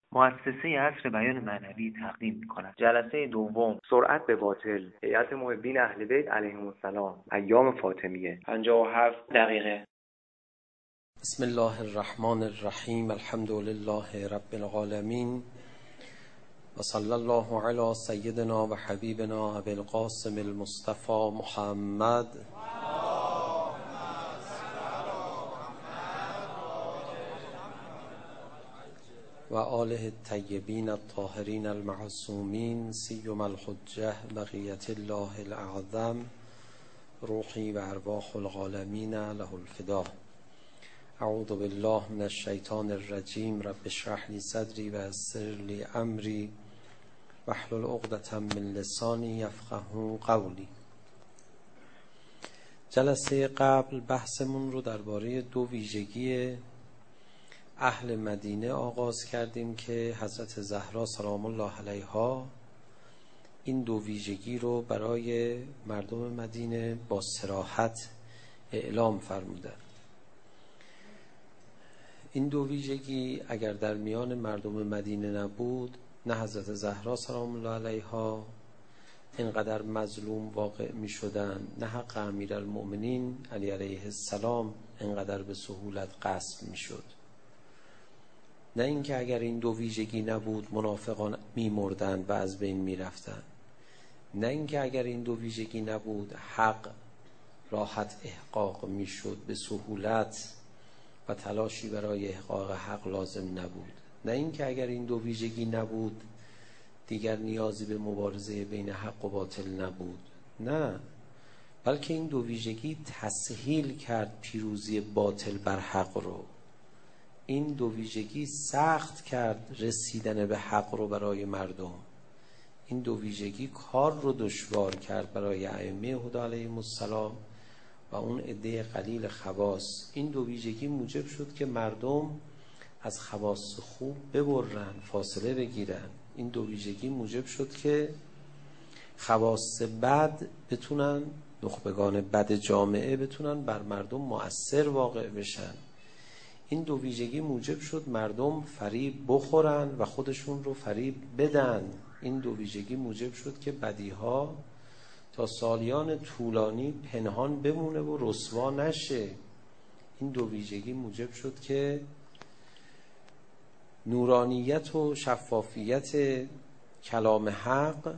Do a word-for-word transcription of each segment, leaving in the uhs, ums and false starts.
مؤسسه عصر بیان معنوی تقدیم می‌کند. جلسه دوم، سرعت به باطل، هیئت محبین اهل بیت علیهم السلام، ایام فاطمیه، پنجاه و هفت دقیقه. بسم الله الرحمن الرحیم. الحمد لله رب العالمین و صلی الله علی سیدنا و حبیبنا ابی القاسم المصطفى محمد و آله الطیبین الطاهرین المعصومین سیما الحجة بقیت الله الاعظم روحی و ارواح العالمین له الفدا. اعوذ بالله من الشیطان الرجیم. رب اشرح لی صدری و یسر لی امری واحلل عقدة من لسانی یفقهوا قولی. جلسه قبل بحثمون رو درباره دو ویژگی اهل مدینه آغاز کردیم که حضرت زهرا سلام الله علیها این دو ویژگی رو برای مردم مدینه با صراحت اعلام فرمودند. این دو ویژگی اگر در میان مردم مدینه نبود، نه حضرت زهرا سلام الله علیها اینقدر مظلوم واقع می شدن، نه حق امیرالمؤمنین علی علیه السلام اینقدر به سهولت غصب می شد. نه اینکه اگر این دو ویژگی نبود منافقان می مردن و از بین می رفتن. نه اینکه اگر این دو ویژگی نبود حق راحت احقاق می شد به سهولت و تلاشی برای احقاق حق لازم نبود. نه اینکه اگر این دو ویژگی نبود دیگر نیازی به مبارزه بین حق و باطل نبود. نه، بلکه این دو ویژگی تسهیل کرد پیروزی باطل بر حق رو. این دو ویژگی سخت کرد رسیدن به حق رو برای مردم. این دو ویژگی کار رو دشوار کرد برای ائمه هدی علیهم السلام و اون عده قلیل خواص. این دو ویژگی موجب شد که مردم از خواص خوب ببرن، فاصله بگیرن. این دو ویژگی موجب شد که خواص بد بتونن، نخبگان بد جامعه بتونن بر مردم مؤثر واقع بشن. این دو ویژگی موجب شد مردم فریب بخورن و خودشون رو فریب بدن. این دو ویژگی موجب شد که بدیها تا سالیان طولانی پنهان بمونه و رسوا نشه. این دو ویژگی موجب شد که نورانیت و شفافیت کلام حق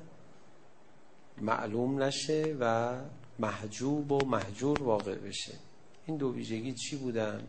معلوم نشه و محجوب و مهجور واقع بشه. این دو ویژگی چی بودن؟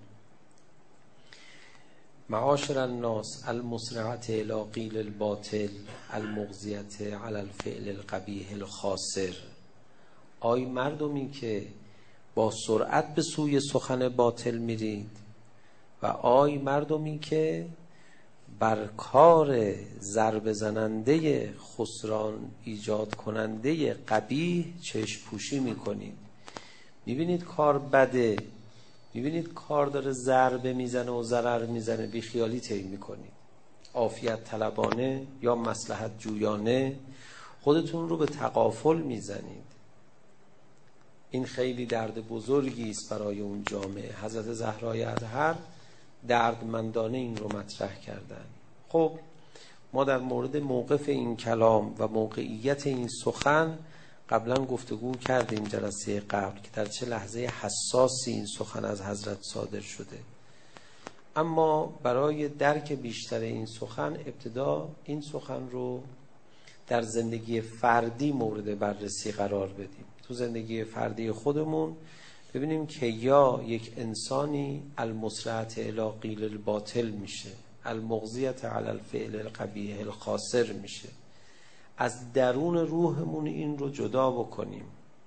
معاشر الناس المسرعة الی قیل الباطل المغزیة علی الفعل القبیح الخاسر. آی مردمی که با سرعت به سوی سخن باطل میرید و آی مردمی که بر کار ضربه زننده خسران ایجاد کننده قبیح چشم پوشی میکنید. میبینید کار بده، میبینید کار داره ضربه میزنه و ضرر میزنه، بی خیالی طی میکنید. عافیت طلبانه یا مصلحت جویانه خودتون رو به تغافل میزنید. این خیلی درد بزرگی است برای اون جامعه. حضرت زهرای اطهر دردمندانه این رو مطرح کردن. خب ما در مورد موقف این کلام و موقعیت این سخن قبلا گفتگو کردیم جلسه قبل که در چه لحظه حساسی این سخن از حضرت صادر شده. اما برای درک بیشتر این سخن ابتدا این سخن رو در زندگی فردی مورد بررسی قرار بدیم. تو زندگی فردی خودمون ببینیم که یا یک انسانی المسرعة الی قیل الباطل میشه، المغزیة علی الفعل القبیح الخاسر میشه. از درون روحمون این رو جدا بکنیم.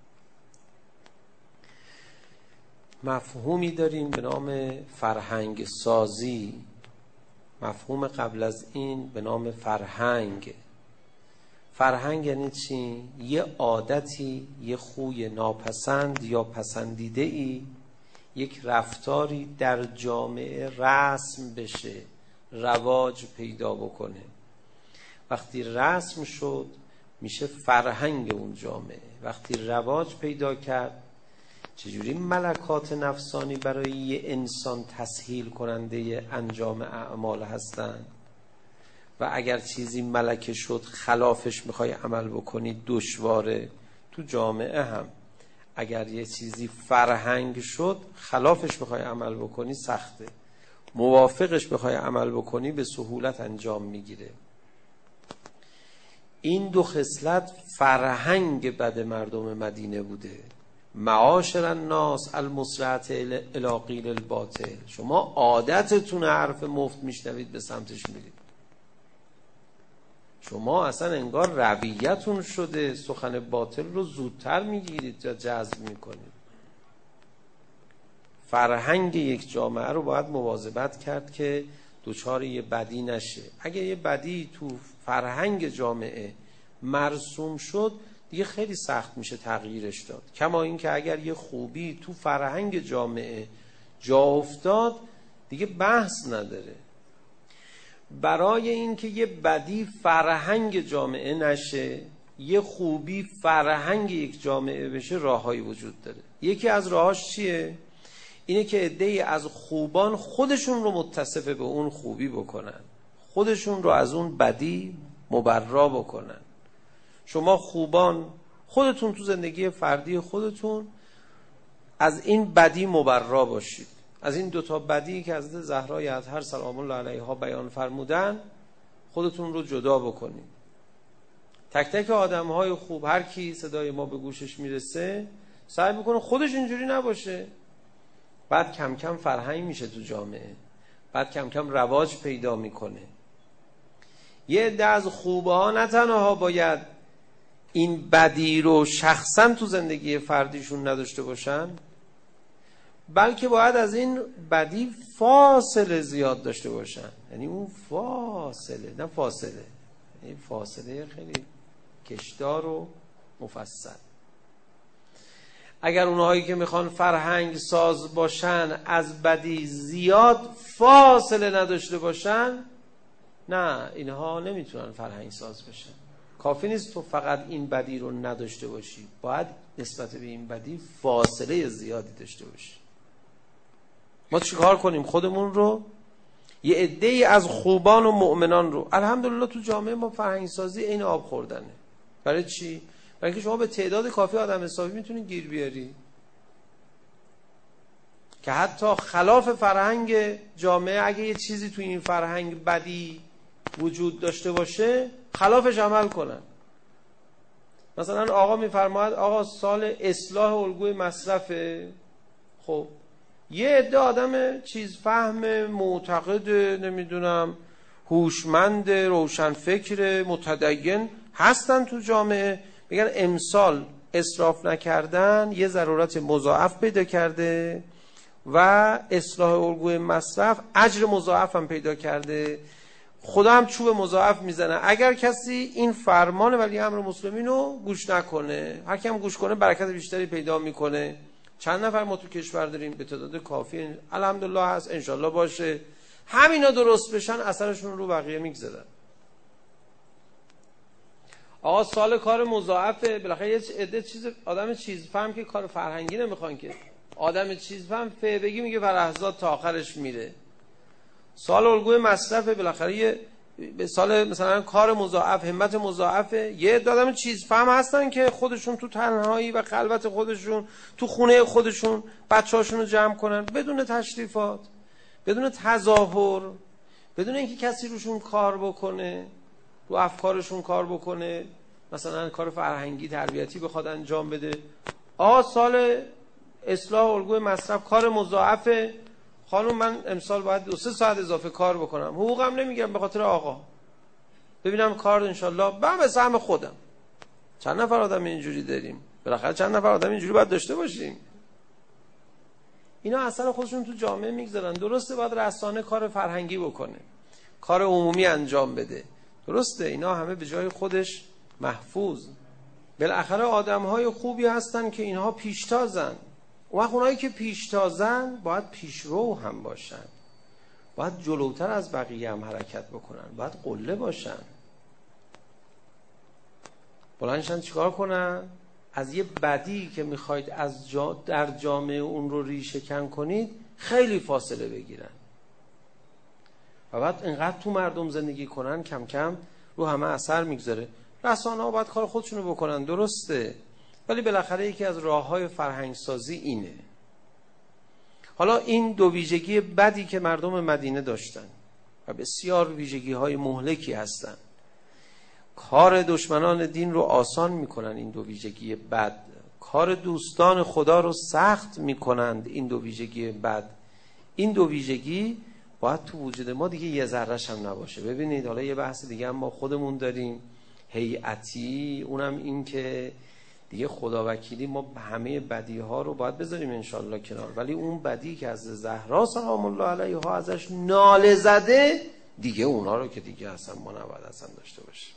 مفهومی داریم به نام فرهنگ سازی. مفهوم قبل از این به نام فرهنگ. فرهنگ یعنی چی؟ یه عادتی، یه خوی ناپسند یا پسندیده ای، یک رفتاری در جامعه رسم بشه، رواج پیدا بکنه. وقتی رسم شد میشه فرهنگ اون جامعه. وقتی رواج پیدا کرد چجوری ملکات نفسانی برای یه انسان تسهیل کننده انجام اعمال هستند؟ و اگر چیزی ملکه شد خلافش میخوای عمل بکنی دشواره. تو جامعه هم اگر یه چیزی فرهنگ شد خلافش بخوای عمل بکنی سخته، موافقش بخوای عمل بکنی به سهولت انجام میگیره. این دو خصلت فرهنگ بد مردم مدینه بوده. معاشر الناس المسرعة الی قیل الباطل، شما عادتتون حرف مفت میشنوید به سمتش میرید، شما اصلا انگار رویتون شده سخن باطل رو زودتر میگیرید یا جذب میکنید. فرهنگ یک جامعه رو باید مواظبت کرد که دوچار یه بدی نشه. اگه یه بدی تو فرهنگ جامعه مرسوم شد دیگه خیلی سخت میشه تغییرش داد. کما این که اگر یه خوبی تو فرهنگ جامعه جا افتاد دیگه بحث نداره. برای اینکه یه بدی فرهنگ جامعه نشه، یه خوبی فرهنگ یک جامعه بشه، راههایی وجود داره. یکی از راهاش چیه؟ اینه که عده‌ای از خوبان خودشون رو متصف به اون خوبی بکنن، خودشون رو از اون بدی مبرا بکنن. شما خوبان خودتون تو زندگی فردی خودتون از این بدی مبرا باشید، از این دوتا بدی که حضرت زهرای اطهر سلام الله علیها بیان فرمودن خودتون رو جدا بکنید. تک تک آدم های خوب، هر کی صدای ما به گوشش میرسه سعی بکنه خودش اینجوری نباشه. بعد کم کم فرهنگ میشه تو جامعه، بعد کم کم رواج پیدا میکنه. یه عده از خوبه ها نه تنها باید این بدی رو شخصا تو زندگی فردیشون نداشته باشن، بلکه باید از این بدی فاصله زیاد داشته باشن. یعنی اون فاصله، نه فاصله، یعنی فاصله خیلی کشدار و مفصل. اگر اونهایی که میخوان فرهنگ ساز باشن از بدی زیاد فاصله نداشته باشن، نه، اینها نمیتونن فرهنگ ساز بشن. کافی نیست تو فقط این بدی رو نداشته باشی، باید نسبت به این بدی فاصله زیادی داشته باشی. ما چیکار کنیم؟ خودمون رو، یه عده‌ای از خوبان و مؤمنان رو، الحمدلله تو جامعه ما فرهنگ سازی این آب خوردنه. برای چی؟ برای اینکه شما به تعداد کافی آدم حسابی میتونید گیر بیاری که حتی خلاف فرهنگ جامعه، اگه یه چیزی تو این فرهنگ بدی وجود داشته باشه خلافش عمل کنن. مثلا آقا میفرماید آقا سال اصلاح الگوی مصرفه، خب یه عده آدم چیز فهم، معتقد، نمیدونم هوشمند، روشنفکر، متدین هستن تو جامعه، میگن امسال اسراف نکردن یه ضرورت مضاعف پیدا کرده و اصلاح الگوی مصرف اجر مضاعف هم پیدا کرده، خدا هم چوب مضاعف میزنه اگر کسی این فرمان ولی امر مسلمین رو گوش نکنه. هر کی هم گوش کنه برکت بیشتری پیدا میکنه. چند نفر ما تو کشور داریم به تعداد کافی الحمدلله هست، انشالله باشه، همینا درست بشن اثرشون رو بقیه میگذارن. آقا سال کار مضاعفه، بالاخره یه عده چیز آدم چیز فهم که کار فرهنگی نمیخوان که، آدم چیز فهم فه بگی میگه فرهزاد تا آخرش میره. سال الگوی مصرفه، بالاخره یه به سال مثلا کار مضاعف، همت مضاعفه، یه عده آدم چیز فهم هستن که خودشون تو تنهایی و خلوت خودشون تو خونه خودشون بچه‌هاشون رو جمع کنن بدون تشریفات، بدون تظاهر، بدون اینکه کسی روشون کار بکنه، رو افکارشون کار بکنه، مثلا کار فرهنگی تربیتی بخواد انجام بده. آ سال اصلاح الگوی مصرف کار مضاعفه، خانم من امسال باید دو سه ساعت اضافه کار بکنم، حقوقم نمیگیرم به خاطر آقا، ببینم کار انشالله من به سهم خودم. چند نفر آدم اینجوری داریم؟ بالاخره چند نفر آدم اینجوری باید داشته باشیم. اینا اثر خودشون تو جامعه میگذارن. درسته باید رسانه کار فرهنگی بکنه، کار عمومی انجام بده، درسته اینا همه به جای خودش محفوظ. بالاخره آدم‌های خوبی هستن که اینها پیشتازن. و اونایی که پیشتازن باید پیشرو هم باشن، باید جلوتر از بقیه هم حرکت بکنن، باید قله باشن. بلندشن چیکار کنن؟ از یه بدی که میخواید از جا در جامعه اون رو ریشه کن کنید خیلی فاصله بگیرن. و بعد اینقدر تو مردم زندگی کنن کم کم رو همه اثر میگذاره. رسانه ها باید کار خودشونو بکنن، درسته، ولی بالاخره یکی از راههای فرهنگ سازی اینه. حالا این دو ویژگی بدی که مردم مدینه داشتن و بسیار ویژگی های مهلکی هستن، کار دشمنان دین رو آسان میکنن. این دو ویژگی بد کار دوستان خدا رو سخت میکنند. این دو ویژگی بد، این دو ویژگی باید تو وجود ما دیگه یه ذره‌ش هم نباشه. ببینید حالا یه بحث دیگه هم ما خودمون داریم، هیئتی، اونم این که دیگه خداوکیلی ما همه بدی ها رو باید بذاریم انشالله کنار، ولی اون بدی که از زهرا سلام الله علیها ازش ناله زده دیگه، اونا رو که دیگه اصلا ما نباید اصلا داشته باشیم.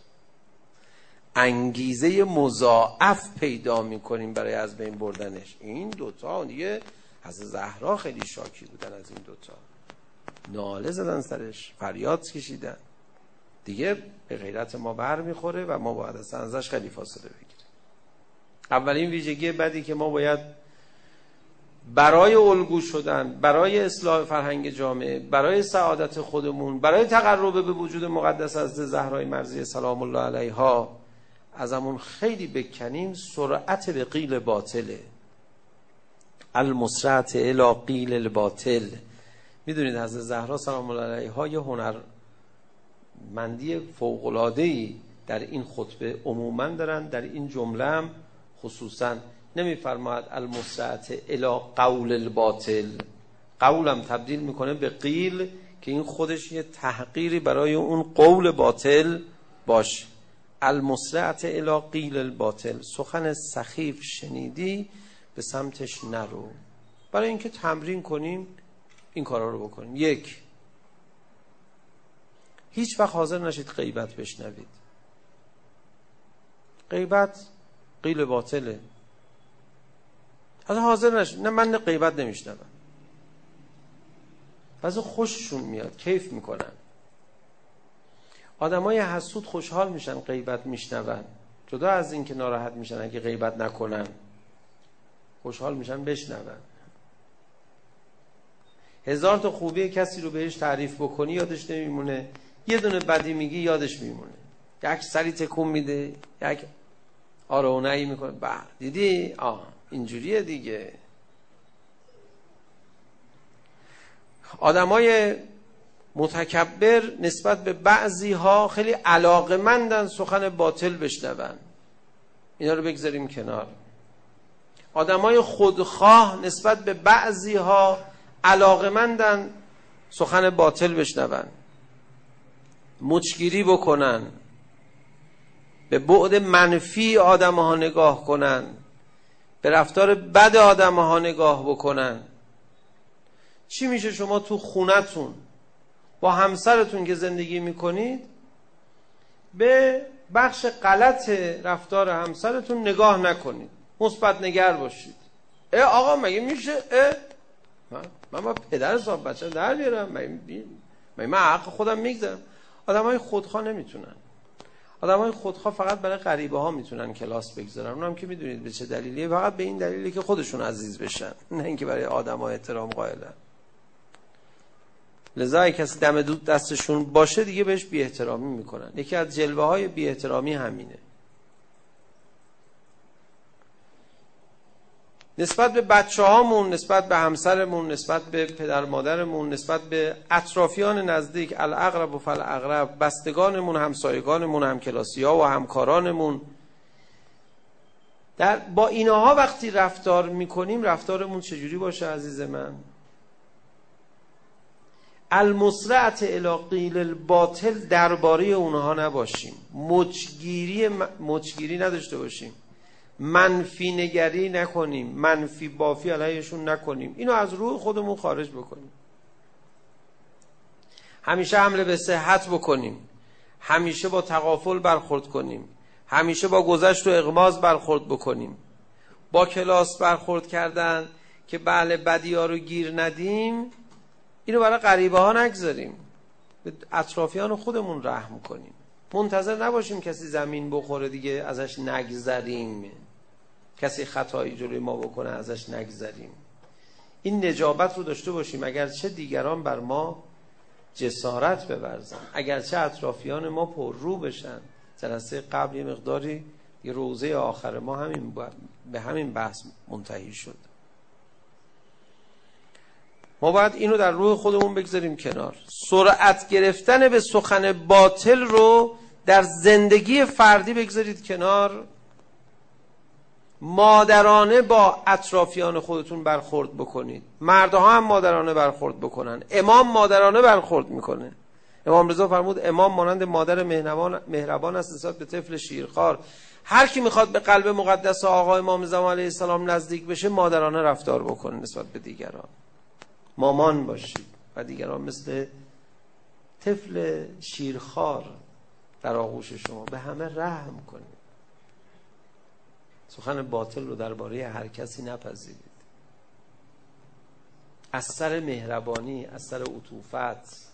انگیزه مضاعف پیدا میکنیم برای از بین بردنش. این دوتا دیگه از زهرا خیلی شاکی بودن، از این دوتا ناله زدن سرش، فریاد کشیدن، دیگه به غیرت ما بر میخوره و ما باید اصلا ازش خیلی فاصله بگیریم. اولین ویژگی بدی که ما باید برای الگو شدن، برای اصلاح فرهنگ جامعه، برای سعادت خودمون، برای تقرب به وجود مقدس از زهرای مرضیه سلام الله علیها ازمون خیلی بکنیم، سرعت به قیل باطله. المسرعت الی قیل الباطل. میدونید حضرت زهرا سلام الله علیها یه هنرمندی فوق‌العاده‌ای در این خطبه عموما دارن، در این جمله هم خصوصا. نمیفرماید المسرعت الی قول الباطل، قولم تبدیل میکنه به قیل که این خودش یه تحقیری برای اون قول باطل باشه. المسرعت الی قیل الباطل، سخن سخیف شنیدی به سمتش نرو. برای اینکه تمرین کنیم این کارا رو بکنیم. یک، هیچ وقت حاضر نشید غیبت بشنوید. غیبت قیل باطله. اصلا حاضر نشید. نه، من غیبت نمیشنوم. بعضی خوششون میاد، کیف میکنن. آدمای حسود خوشحال میشن غیبت میشنون، جدا از این که ناراحت میشن اگه غیبت نکنن، خوشحال میشن بشنون. هزار تا خوبی کسی رو بهش تعریف بکنی یادش نمیمونه، یه دونه بدی میگی یادش میمونه. یک سری تکون میده، یک آره و نهی میکنه، به دیدی آه اینجوریه دیگه. آدمای متکبر نسبت به بعضی ها خیلی علاقمندن سخن باطل بشنون، اینا رو بگذاریم کنار. آدمای خودخواه نسبت به بعضی ها علاقمندن سخن باطل بشنون، مچگیری بکنن، به بعد منفی آدم ها نگاه کنن، به رفتار بد آدم ها نگاه بکنن. چی میشه شما تو خونتون با همسرتون که زندگی میکنید به بخش غلط رفتار همسرتون نگاه نکنید، مثبت نگر باشید. اه آقا مگه میشه؟ اه من من با پدر صاحب بچه در بیارم؟ مگه من حق خودم میگذارم؟ آدم های خودخواه نمیتونن. آدم های خودخواه فقط برای غریبه ها میتونن کلاس بگذارن. اونم که میدونید به چه دلیلیه، فقط به این دلیلی که خودشون عزیز بشن، نه اینکه برای آدم ها احترام قائلن. لذا اگه کسی دم دود دستشون باشه دیگه بهش بی احترامی میکنن. یکی از جلوه های بی احترامی همینه. نسبت به بچه هامون، نسبت به همسرمون، نسبت به پدر مادرمون، نسبت به اطرافیان نزدیک، الاقرب و فالاقرب، بستگانمون، همسایگانمون، همکلاسی ها و همکارانمون، در با اینها وقتی رفتار میکنیم رفتارمون چجوری باشه عزیز من؟ المسرعت الی قیل الباطل درباره اونها نباشیم، مچگیری مچگیری نداشته باشیم، منفی نگری نکنیم، منفی بافی علیهشون نکنیم، اینو از روح خودمون خارج بکنیم. همیشه حمله به صحت بکنیم، همیشه با تغافل برخورد کنیم، همیشه با گذشت و اغماض برخورد بکنیم. با کلاس برخورد کردن که بله بدی ها رو گیر ندیم، اینو برای غریبه ها نگذاریم، به اطرافیان خودمون رحم کنیم. منتظر نباشیم کسی زمین بخوره دیگه ازش نگذریم، کسی خطایی جلوی ما بکنه ازش نگذریم. این نجابت رو داشته باشیم، اگرچه دیگران بر ما جسارت بورزن، اگرچه اطرافیان ما پر رو بشن. جلسه قبل یه مقداری یه روزه آخر ما همین به همین بحث منتهی شد. ما باید اینو در روح خودمون بگذاریم کنار. سرعت گرفتن به سخن باطل رو در زندگی فردی بگذارید کنار. مادرانه با اطرافیان خودتون برخورد بکنید. مردها هم مادرانه برخورد بکنن. امام مادرانه برخورد میکنه. امام رضا فرمود امام مانند مادر مهربان مهربان است نسبت به طفل شیرخوار. هر کی میخواد به قلب مقدس آقا امام زمان علیه السلام نزدیک بشه مادرانه رفتار بکنه نسبت به دیگران. مامان باشید و دیگران مثل طفل شیرخوار در آغوش شما به همه رحم کنید. سخن باطل رو درباره هر کسی نپذیرید. از سر مهربانی، از سر عطوفت.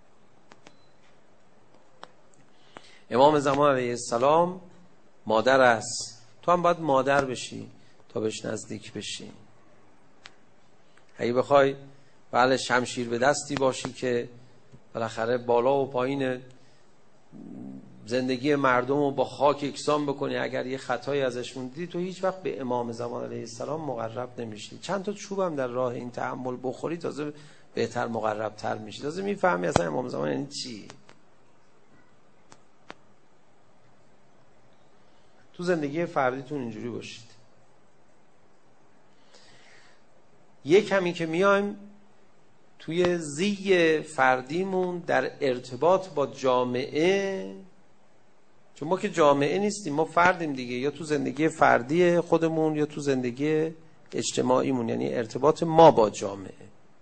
امام زمان علیه السلام مادر است. تو هم باید مادر بشی تا بهش نزدیک بشی. اگه بخوای بله شمشیر به دستی باشی که بالاخره بالا و پایین زندگی مردم رو با خاک یکسان بکنی، اگر یه خطایی ازش موندی تو هیچ وقت به امام زمان علیه السلام مقرب نمیشی. چند تا چوبم در راه این تحمل بخوری تازه بهتر مقرب تر میشی، تازه میفهمی اصلا امام زمان یعنی چی. تو زندگی فردیتون اینجوری باشید. یک کمی که میایم توی زی فردیمون در ارتباط با جامعه، چون ما که جامعه نیستیم، ما فردیم دیگه، یا تو زندگی فردی خودمون یا تو زندگی اجتماعیمون، یعنی ارتباط ما با جامعه.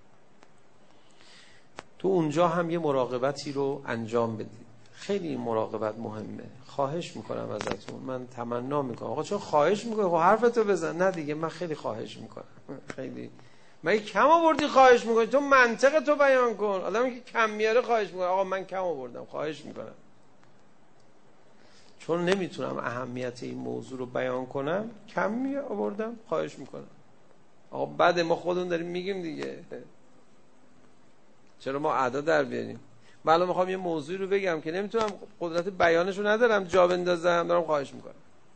تو اونجا هم یه مراقبتی رو انجام بدید. خیلی مراقبت مهمه. خواهش میکنم ازتون، من تمنا میکنم. آقا چون خواهش میکنم؟ خب حرفتو بزن. نه دیگه من خیلی خواهش میکنم. خیلی من کم آوردی خواهش میکنی، تو منطق تو بیان کن. آدمی که کم میاره خواهش میکنه. آقا من کم آوردم خواهش میکنم. چون نمیتونم اهمیت این موضوع رو بیان کنم کم می آوردم خواهش میکنم. آقا بعد ما خودمون داریم میگیم دیگه، چرا ما اعداد در بیاریم؟ من الان میخوام یه موضوعی رو بگم که نمیتونم قدرت بیانش رو ندارم جا بندازم، دارم خواهش میکنم.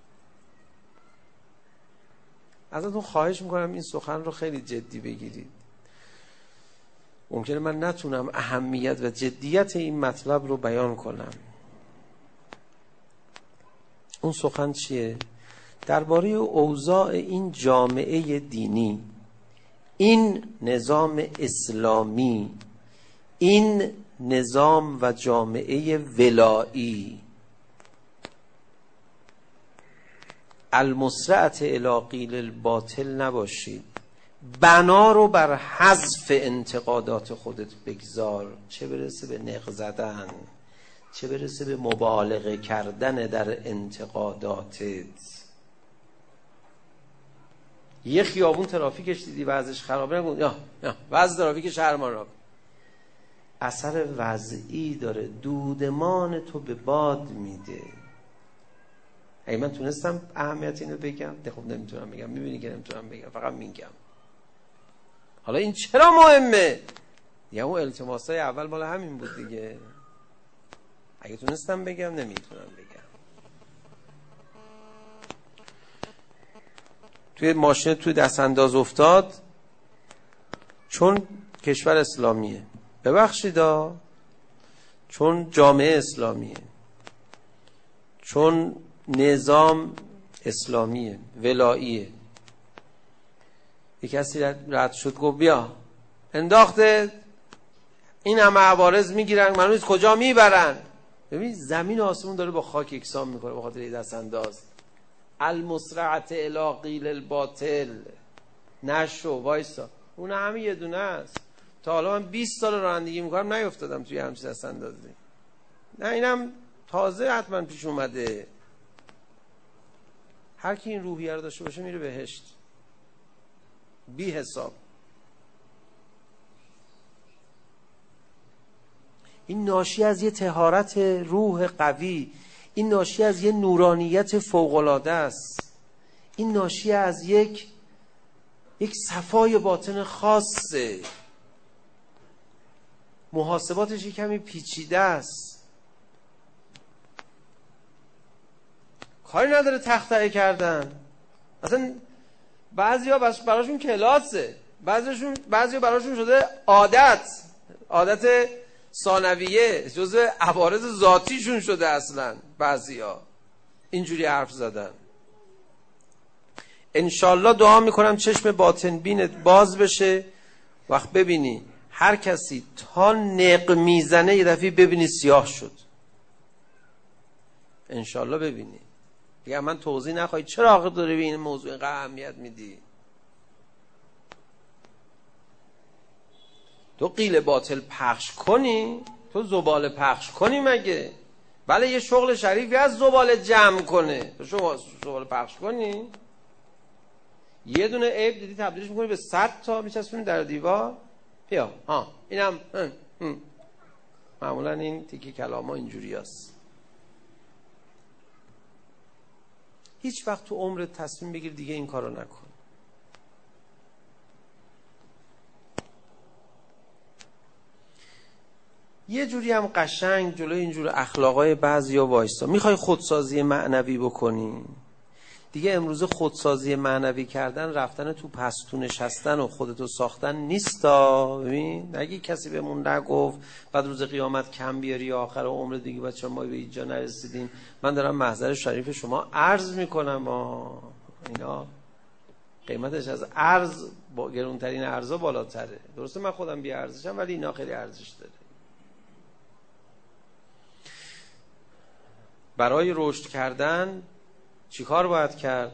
ازتون خواهش میکنم این سخن رو خیلی جدی بگیرید. ممکنه من نتونم اهمیت و جدیت این مطلب رو بیان کنم. اون سخن چیه؟ درباره اوضاع این جامعه دینی، این نظام اسلامی، این نظام و جامعه ولایی، المسرعة الی قیل الباطل نباشید. بنا رو بر حذف انتقادات خودت بگذار، چه برسه به نق زدن، چه برسه به مبالغه کردن در انتقاداتت. یه خیابون ترافیکش دیدی وضعش خرابه، نگو یا یا وضع ترافیک شهر ما را، اثر وضعی داره، دودمان تو به باد میده. اگه من تونستم اهمیت اینو بگم، ده خب نمیتونم بگم، میبینی که نمیتونم بگم، فقط میگم. حالا این چرا مهمه؟ یا اون التماسای اول مال همین بود دیگه. اگه تونستم بگم نمیتونم بگم. توی ماشین توی دست انداز افتاد، چون کشور اسلامیه، ببخشیدا، چون جامعه اسلامیه، چون نظام اسلامیه، ولاییه، یک کسی رد شد گفت بیا، انداخته، این همه عوارض میگیرن، منو کجا میبرن؟ ببین زمین و آسمون داره با خاک یکسان میکنه به خاطر این دست انداز. المسرعة الی قیل الباطل. نشو وایسا، اون همین یه دونه است. تا حالا من بیست سال رانندگی میکنم نیافتادم توی همچین دست اندازی. نه اینم تازه حتما پیش اومده. هر کی این روحیه رو داشته باشه میره بهشت بی حساب. این ناشی از یه طهارت روح قوی، این ناشی از یه نورانیت فوق‌العاده است، این ناشی از یک یک صفای باطن خاصه. محاسباتش کمی پیچیده است، کاری نداره تختعه کردن. اصلا بعضیا براشون کلاسه، بعضیشون بعضیا براشون شده عادت، عادت ثانویه، جزء عوارض ذاتیشون شده. اصلا بعضیا اینجوری حرف زدن. انشالله دعا میکنم چشم باطن بینت باز بشه، وقت ببینی هر کسی تا نق میزنه یه دفعه ببینی سیاه شد. انشالله ببینی. دیگه من توضیح نخواهی چرا آخه داری به این موضوع اینقدر اهمیت میدی؟ تو قیل باطل پخش کنی؟ تو زباله پخش کنی مگه؟ بله یه شغل شریفی از زباله جمع کنه، تو شما زباله پخش کنی؟ یه دونه عیب دیدی تبدیلش میکنی به صد تا میچسبونی در دیوار. بیا ها اینم هم. هم. معمولا این تیکی کلام ها اینجوری هست. هیچ وقت تو عمرت تصمیم بگیر دیگه این کارو نکن. یه جوری هم قشنگ جلوی اینجور اخلاقای بعضیا وایسا. میخوای خودسازی معنوی بکنی دیگه، امروز خودسازی معنوی کردن رفتن تو پستو نشستن و خودتو ساختن نیستا. ببین نگی کسی بهمون نگفت بعد روز قیامت کم بیاری آخر عمر دیگه بچه ما به اینجا نرسیدیم. من دارم محضر شریف شما عرض میکنم، آه اینا قیمتش از عرض با گرونترین ارزا بالاتره. درسته من خودم بی ارزشم ولی اینا خیلی ارزش داره. برای رشد کردن چی کار باید کرد؟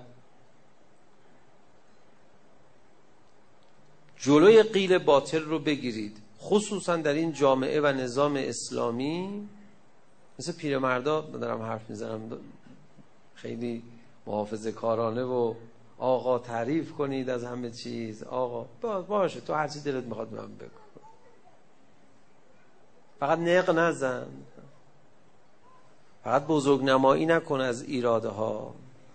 جلوی قیل باطل رو بگیرید، خصوصا در این جامعه و نظام اسلامی. مثل پیرمردا دارم حرف میزنم، خیلی محافظه کارانه و آقا تعریف کنید از همه چیز. آقا باشه تو هر چی دلت میخواد من بگو، فقط نق نزن، فقط بزرگ نمایی نکن از ایراده ها.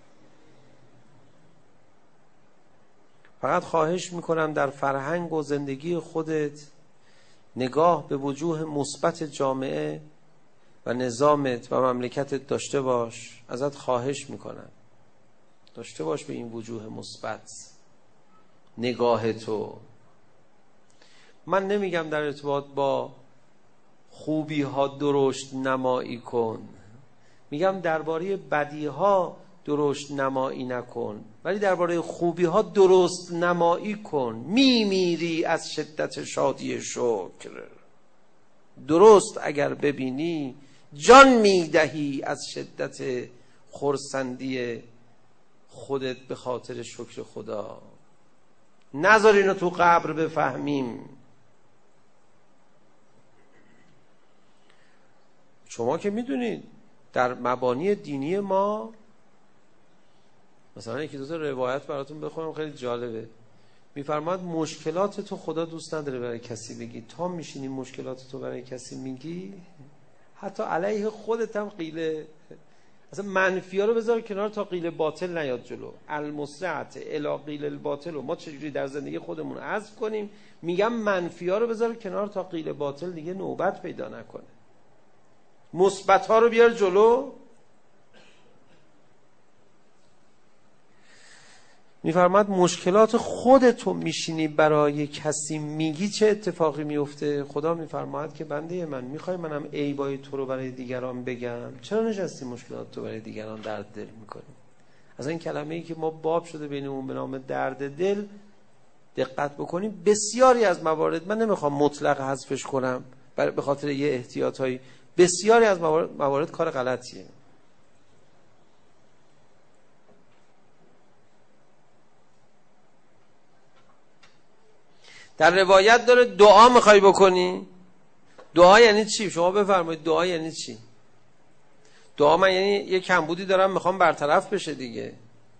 فقط خواهش میکنم در فرهنگ و زندگی خودت نگاه به وجوه مثبت جامعه و نظامت و مملکتت داشته باش. ازت خواهش میکنم داشته باش به این وجوه مثبت نگاه تو. من نمیگم در ارتباط با خوبی ها درشت نمایی کن، میگم درباره بدی ها درشت نمایی نکن، ولی درباره خوبی ها درست نمایی کن. میمیری از شدت شادی شکر، درست اگر ببینی جان میدهی از شدت خرسندی خودت به خاطر شکر خدا. نذار اینو تو قبر بفهمیم. شما که میدونید در مبانی دینی ما، مثلا یکی دو تا روایت براتون بخونم خیلی جالبه. میفرماد مشکلات تو خدا دوست نداره برای کسی بگی. تا میشینی مشکلات تو برای کسی میگی، حتی علیه خودت هم قیله. اصلا منفی ها رو بذار کنار تا قیل باطل نیاد جلو. المسرعت الی قیل الباطل رو ما چجوری در زندگی خودمون حذف کنیم؟ میگم منفی ها رو بذار کنار تا قیل باطل دیگه نوبت پیدا نکنه. مثبت ها رو بیار جلو. میفرماد مشکلات خودتو میشینی برای کسی میگی چه اتفاقی میفته؟ خدا میفرماد که بنده من میخوای منم عیبای تو رو برای دیگران بگم؟ چرا نشستی مشکلات تو برای دیگران درد دل میکنی؟ از این کلمه ای که ما باب شده بینمون به نام درد دل دقت بکنیم بسیاری از موارد، من نمیخوام مطلق حذفش کنم به خاطر یه احتیاطایی، بسیاری از موارد, موارد کار غلطیه. در روایت داره دعا میخوای بکنی. دعا یعنی چی؟ شما بفرمایید دعا یعنی چی؟ دعا من یعنی یه کمبودی دارم میخوام برطرف بشه دیگه.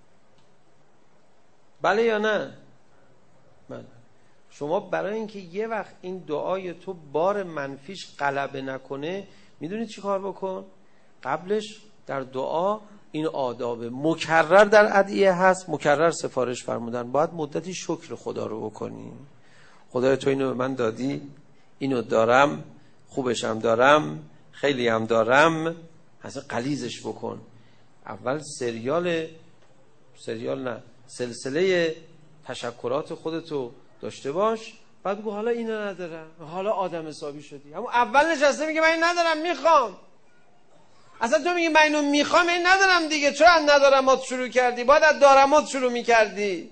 بله یا نه؟ بله. شما برای اینکه یه وقت این دعای تو بار منفیش غلبه نکنه، میدونی چی کار بکن؟ قبلش در دعا این آداب مکرر در ادعیه هست، مکرر سفارش فرمودن، باید مدتی شکر خدا رو بکنی. خدای تو اینو به من دادی، اینو دارم، خوبشم دارم، خیلی هم دارم، اصلا غلیظش بکن. اول سریال سریال نه سلسله تشکرات خودتو داشته باش، بعد بگو حالا اینو ندارم، حالا آدم حسابی شدی. اما اول نشسته میگه من این ندارم میخوام. اصلا تو میگی من اینو میخوام، این ندارم دیگه. چرا از ندارمات شروع کردی؟ باید از دارمات شروع میکردی.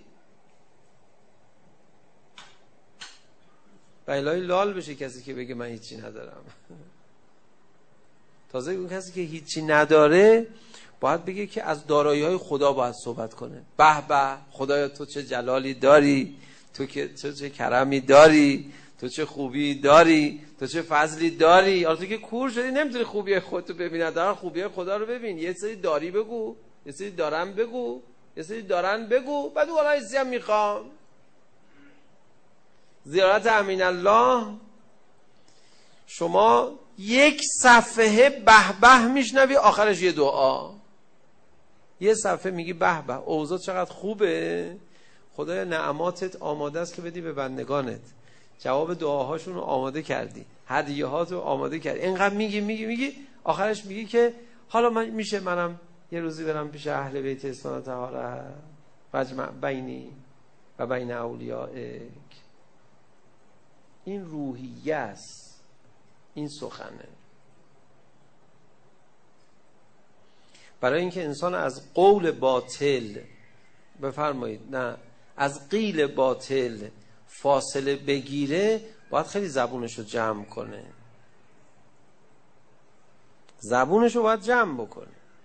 بلای لال بشه کسی که بگه من هیچی ندارم. تازه اون کسی که هیچی نداره باید بگه که از دارایی‌های خدا باید صحبت کنه. به به خدایا تو چه جلالی داری، تو که تو چه کرمی داری، تو چه خوبی داری، تو چه فضلی داری. حالا تو که کور شدی نمیتونی خوبی خودتو ببینی، در خوبی خدا رو ببین. یه سری داری بگو، یه سری دارم بگو، یه سری دارن بگو، بعد والا ایسی هم میخوام. زیارت امین الله شما یک صفحه به به میشنوی، آخرش یه دعا. یه صفحه میگی به به اوضاع چقدر خوبه، خدای نعماتت آماده است که بدی به بندگانت، جواب دعاهاشون رو آماده کردی، هدیهات رو آماده کردی. اینقدر میگی میگی میگی آخرش میگی که حالا من میشه منم یه روزی برم پیش اهل بیت اسلام تعالی وجمع بینی و بین اولیائک. این روحیه است، این سخنه. برای اینکه انسان از قول باطل، بفرمایید نه، از قیل باطل فاصله بگیره، باید خیلی زبونشو جمع کنه. زبونشو باید جمع بکنه،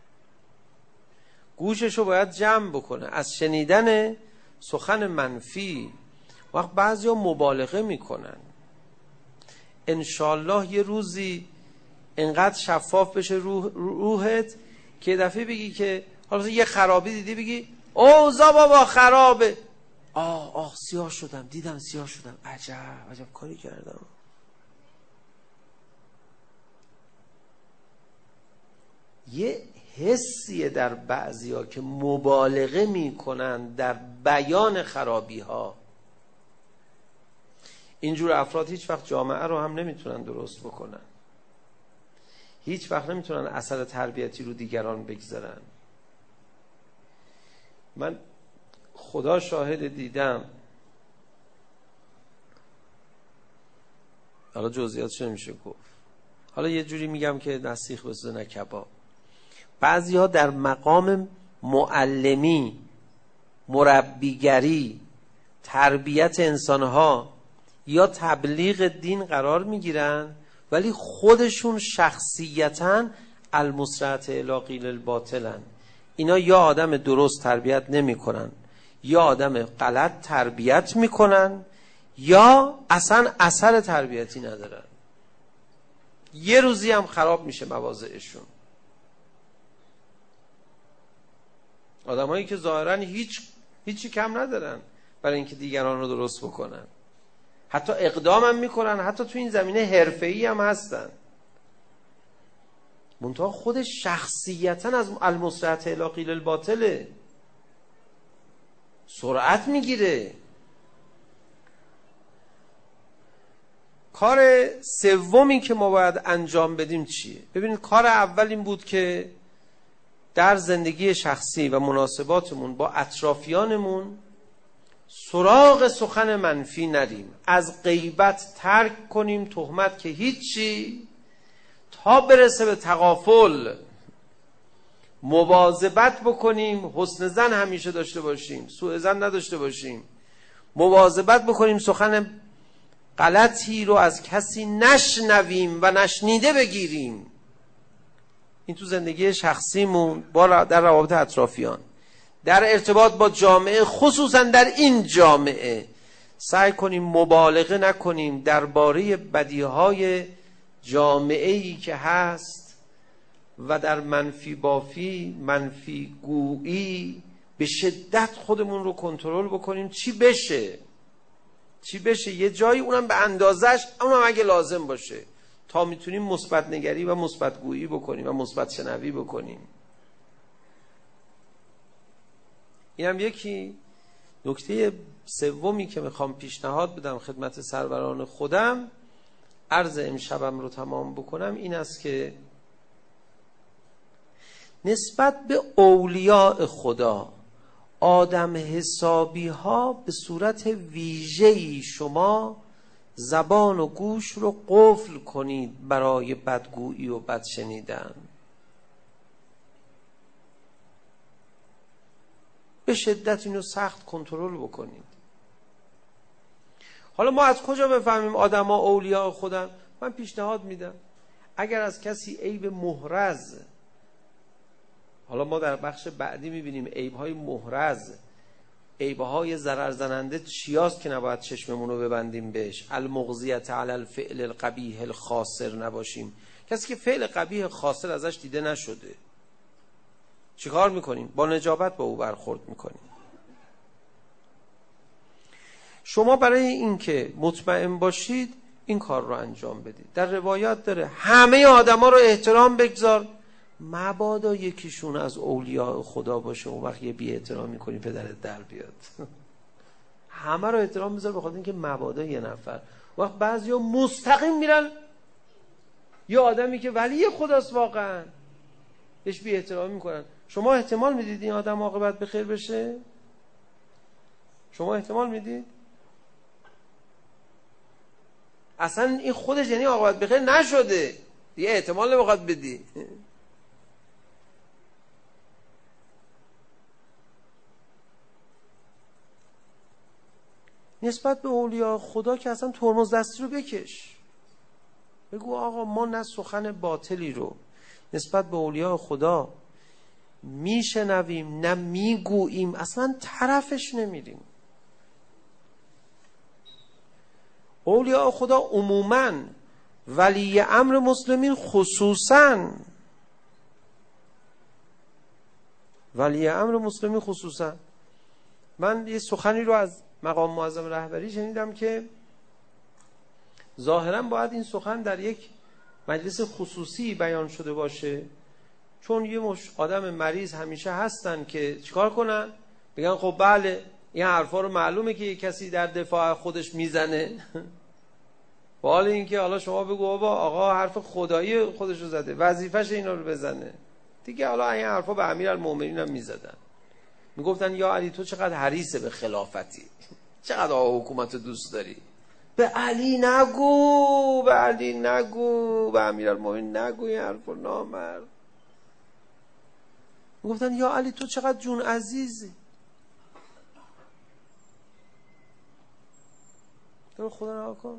گوششو باید جمع بکنه از شنیدن سخن منفی. وقت بعضی ها مبالغه میکنن. انشالله یه روزی انقدر شفاف بشه روح روحت که دفعه بگی که حالا یه خرابی دیدی بگی اوضاع بابا خرابه، آه آه سیاه شدم، دیدم سیاه شدم، عجب عجب کاری کردم. یه حسیه در بعضیا که مبالغه میکنن در بیان خرابی ها. اینجور افراد هیچ وقت جامعه رو هم نمیتونن درست بکنن، هیچ وقت نمیتونن اثر تربیتی رو دیگران بگذارن. من خدا شاهد دیدم، حالا جزئیاتش نمیشه گفت، حالا یه جوری میگم که نه سیخ بسوزه نه کباب. بعضی ها در مقام معلمی، مربیگری، تربیت انسانها یا تبلیغ دین قرار میگیرن، ولی خودشون شخصیتاً المسرعة الی قیل الباطلن. اینا یا آدم درست تربیت نمی کنن، یا آدم غلط تربیت میکنن، یا اصلا اثر تربیتی ندارن. یه روزی هم خراب میشه مواضعشون. آدم هایی که ظاهرا هیچ هیچی کم ندارن برای اینکه دیگران رو درست بکنن، حتی اقدام هم میکنن، حتی تو این زمینه حرفه‌ای هم هستن، منتها خود شخصیتاً از المسرعة الی قیل الباطله، سرعت میگیره. کار سومی که ما باید انجام بدیم چیه؟ ببینید، کار اول این بود که در زندگی شخصی و مناسباتمون با اطرافیانمون سراغ سخن منفی نریم، از غیبت ترک کنیم، تهمت که هیچی، تا برسه به تغافل مواظبت بکنیم، حسن ظن همیشه داشته باشیم، سوء ظن نداشته باشیم، مواظبت بکنیم سخن غلطی رو از کسی نشنویم و نشنیده بگیریم. این تو زندگی شخصیمون، با در روابط اطرافیان، در ارتباط با جامعه، خصوصا در این جامعه سعی کنیم مبالغه نکنیم درباره بدیهای جامعه‌ای که هست و در منفی بافی، منفی گویی به شدت خودمون رو کنترل بکنیم. چی بشه چی بشه یه جایی، اونم به اندازش، اونم اگه لازم باشه، تا میتونیم مثبت نگری و مثبت گویی بکنیم و مثبت شنوی بکنیم. اینم یکی. نکته سومی که میخوام پیشنهاد بدم خدمت سروران خودم، عرض امشبم رو تمام بکنم این است که نسبت به اولیاء خدا، آدم حسابی ها به صورت ویژه‌ای شما زبان و گوش رو قفل کنید برای بدگویی و بد شنیدن. به شدت اینو سخت کنترل بکنید. حالا ما از کجا بفهمیم آدم ها اولیاء خودن؟ من پیشنهاد میدم اگر از کسی عیب محرز، حالا ما در بخش بعدی میبینیم عیب‌های محرز، عیب‌های ضرر زننده چیاست که نباید چشممون رو ببندیم بهش. المغزیت علی الفعل القبیح الخاسر نباشیم. کسی که فعل قبیح خاسر ازش دیده نشده، چیکار میکنیم؟ با نجابت با او برخورد میکنیم. شما برای اینکه مطمئن باشید این کار رو انجام بدید. در روایات داره همه آدما رو احترام بگذار، مبادا یکیشون از اولیاء خدا باشه اون وقت یه بی احترامی کنی پدرت در بیاد. همه رو احترام بذار، بخاطر اینکه مبادا یه نفر. وقت بعضیا مستقیم میرن یه آدمی که ولی خداست واقعا بهش بی احترامی میکنن. شما احتمال میدید این آدم عاقبت به خیر بشه؟ شما احتمال میدید؟ اصلا این خودش یعنی عاقبت به خیر نشده، دیگه احتمال نمیخواد بدی. نسبت به اولیاء خدا که اصلا ترمز دستی رو بکش، بگو آقا ما نه سخن باطلی رو نسبت به اولیاء خدا میشنویم نه میگوییم، اصلا طرفش نمیریم. اولیاء خدا عموماً، ولی امر مسلمین خصوصاً، ولی امر مسلمین خصوصاً. من یه سخنی رو از مقام معظم رهبری شنیدم که ظاهراً باید این سخن در یک مجلس خصوصی بیان شده باشه، چون یه مش آدم مریض همیشه هستن که چیکار کنن؟ بگن خب بله این حرفا رو معلومه که یک کسی در دفاع خودش میزنه. با حال اینکه حالا شما بگو بابا آقا حرف خدایی خودش رو زده، وظیفش اینا رو بزنه دیگه. حالا این حرفا به امیرالمومنین هم میزدن، میگفتن یا علی تو چقدر حریصه به خلافتی، چقدر آقا حکومت دوست داری، به علی نگو، به علی نگو، به امیرالمومنین نگو این حرفو نامرد. میگفتن یا علی تو چقدر جون عزیزی. تو خدا نگاه کن.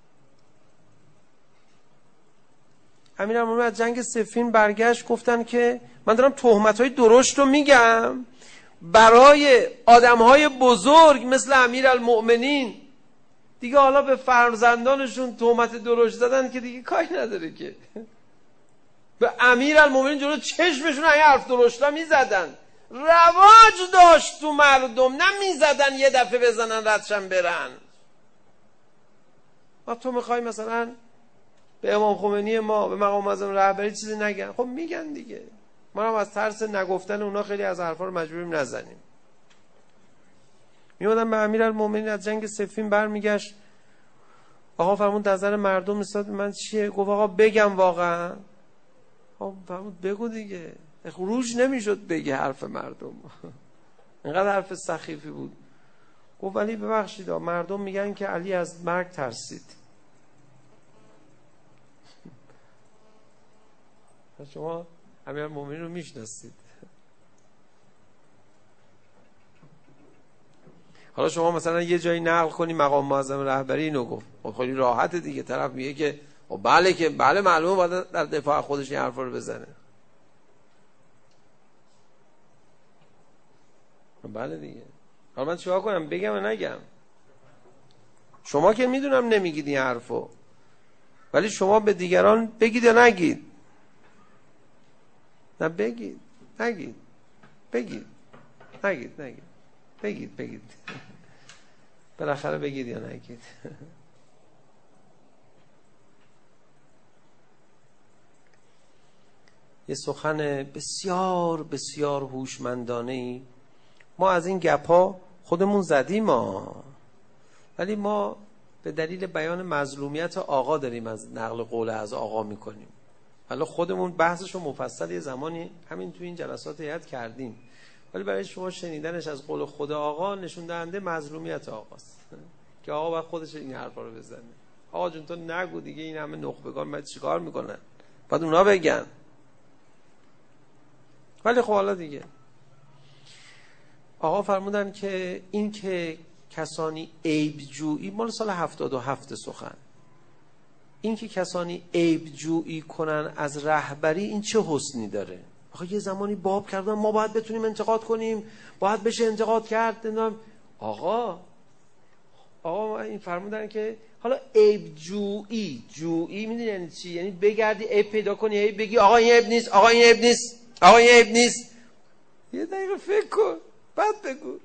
امیرالمومنین از جنگ صفین برگشت، گفتن که من دارم تهمت‌های درشت رو میگم برای آدم‌های بزرگ مثل امیرالمومنین، دیگه حالا به فرزندانشون تهمت درشت زدن که دیگه کاری نداره که. به امیرالمومنین جلو چشمشون این حرف درشتا میزدن، رواج داشت تو مردم، نمیزدن یه دفعه بزنن ردشن برن. ما تو میخوای مثلا به امام خمینی ما، به مقام معظم رهبری چیزی نگن؟ خب میگن دیگه. ما هم از ترس نگفتن اونا خیلی از حرفا رو مجبوریم نزنیم. میومدن به امیرالمومنین از جنگ صفین برمیگشت، آقا فرمود نظر مردم نسبت به من چیه؟ گفت آقا بگم واقعا؟ آقا فرمود بگو دیگه. خروج نمیشد بگه حرف مردم. اینقدر حرف سخیفی بود. گفت ولی ببخشید مردم میگن که علی از مرگ ترسید. شما امیرالمومنین رو میشناسید. حالا شما مثلا یه جایی نقل کنی مقام معظم رهبری اینو گفت، خب خیلی راحته دیگه. طرف میگه که خب بله که بله معلومه باید در دفاع خودش این حرفا رو بزنه. بله دیگه. حالا من چیکار کنم؟ بگم و نگم؟ شما که میدونم نمیگید این حرفو، ولی شما به دیگران بگید یا نگید؟ نه بگید، نگید، بگید، نگید، نگید، بگید، بگید، بالاخره بگید یا نگید. یه سخن بسیار بسیار هوشمندانه‌ای ما از این گپا خودمون زدیم ها، ولی ما به دلیل بیان مظلومیت آقا داریم از نقل قول از آقا میکنیم. حالا خودمون بحثشو مفصل یه زمانی همین تو این جلسات هیئت کردیم، ولی برای شما شنیدنش از قول خود آقا نشون دهنده مظلومیت آقاست که آقا باید خودش این حرفا رو بزنه. آقا جون تو نگو دیگه، این همه نخبگان بعد چیکار میکنن؟ بعد اونا بگن. ولی خب حالا دیگه آقا فرمودن که این که کسانی عیب جویی، مال سال هفتاد و هفت سخن، این که کسانی عیب جویی کنن از رهبری، این چه حسنی داره؟ آخه یه زمانی باب کردن ما باید بتونیم انتقاد کنیم، باید بشه انتقاد کرد. آقا آقا این فرمودن که حالا عیب جویی، جویی میدونی یعنی چی؟ یعنی بگردی عیب پیدا کنی، عیب بگی آقا این عیب نیست، آقا این عیب نیست، آقا این عیب نیست. یه دقیقه فکر کن بعد بگو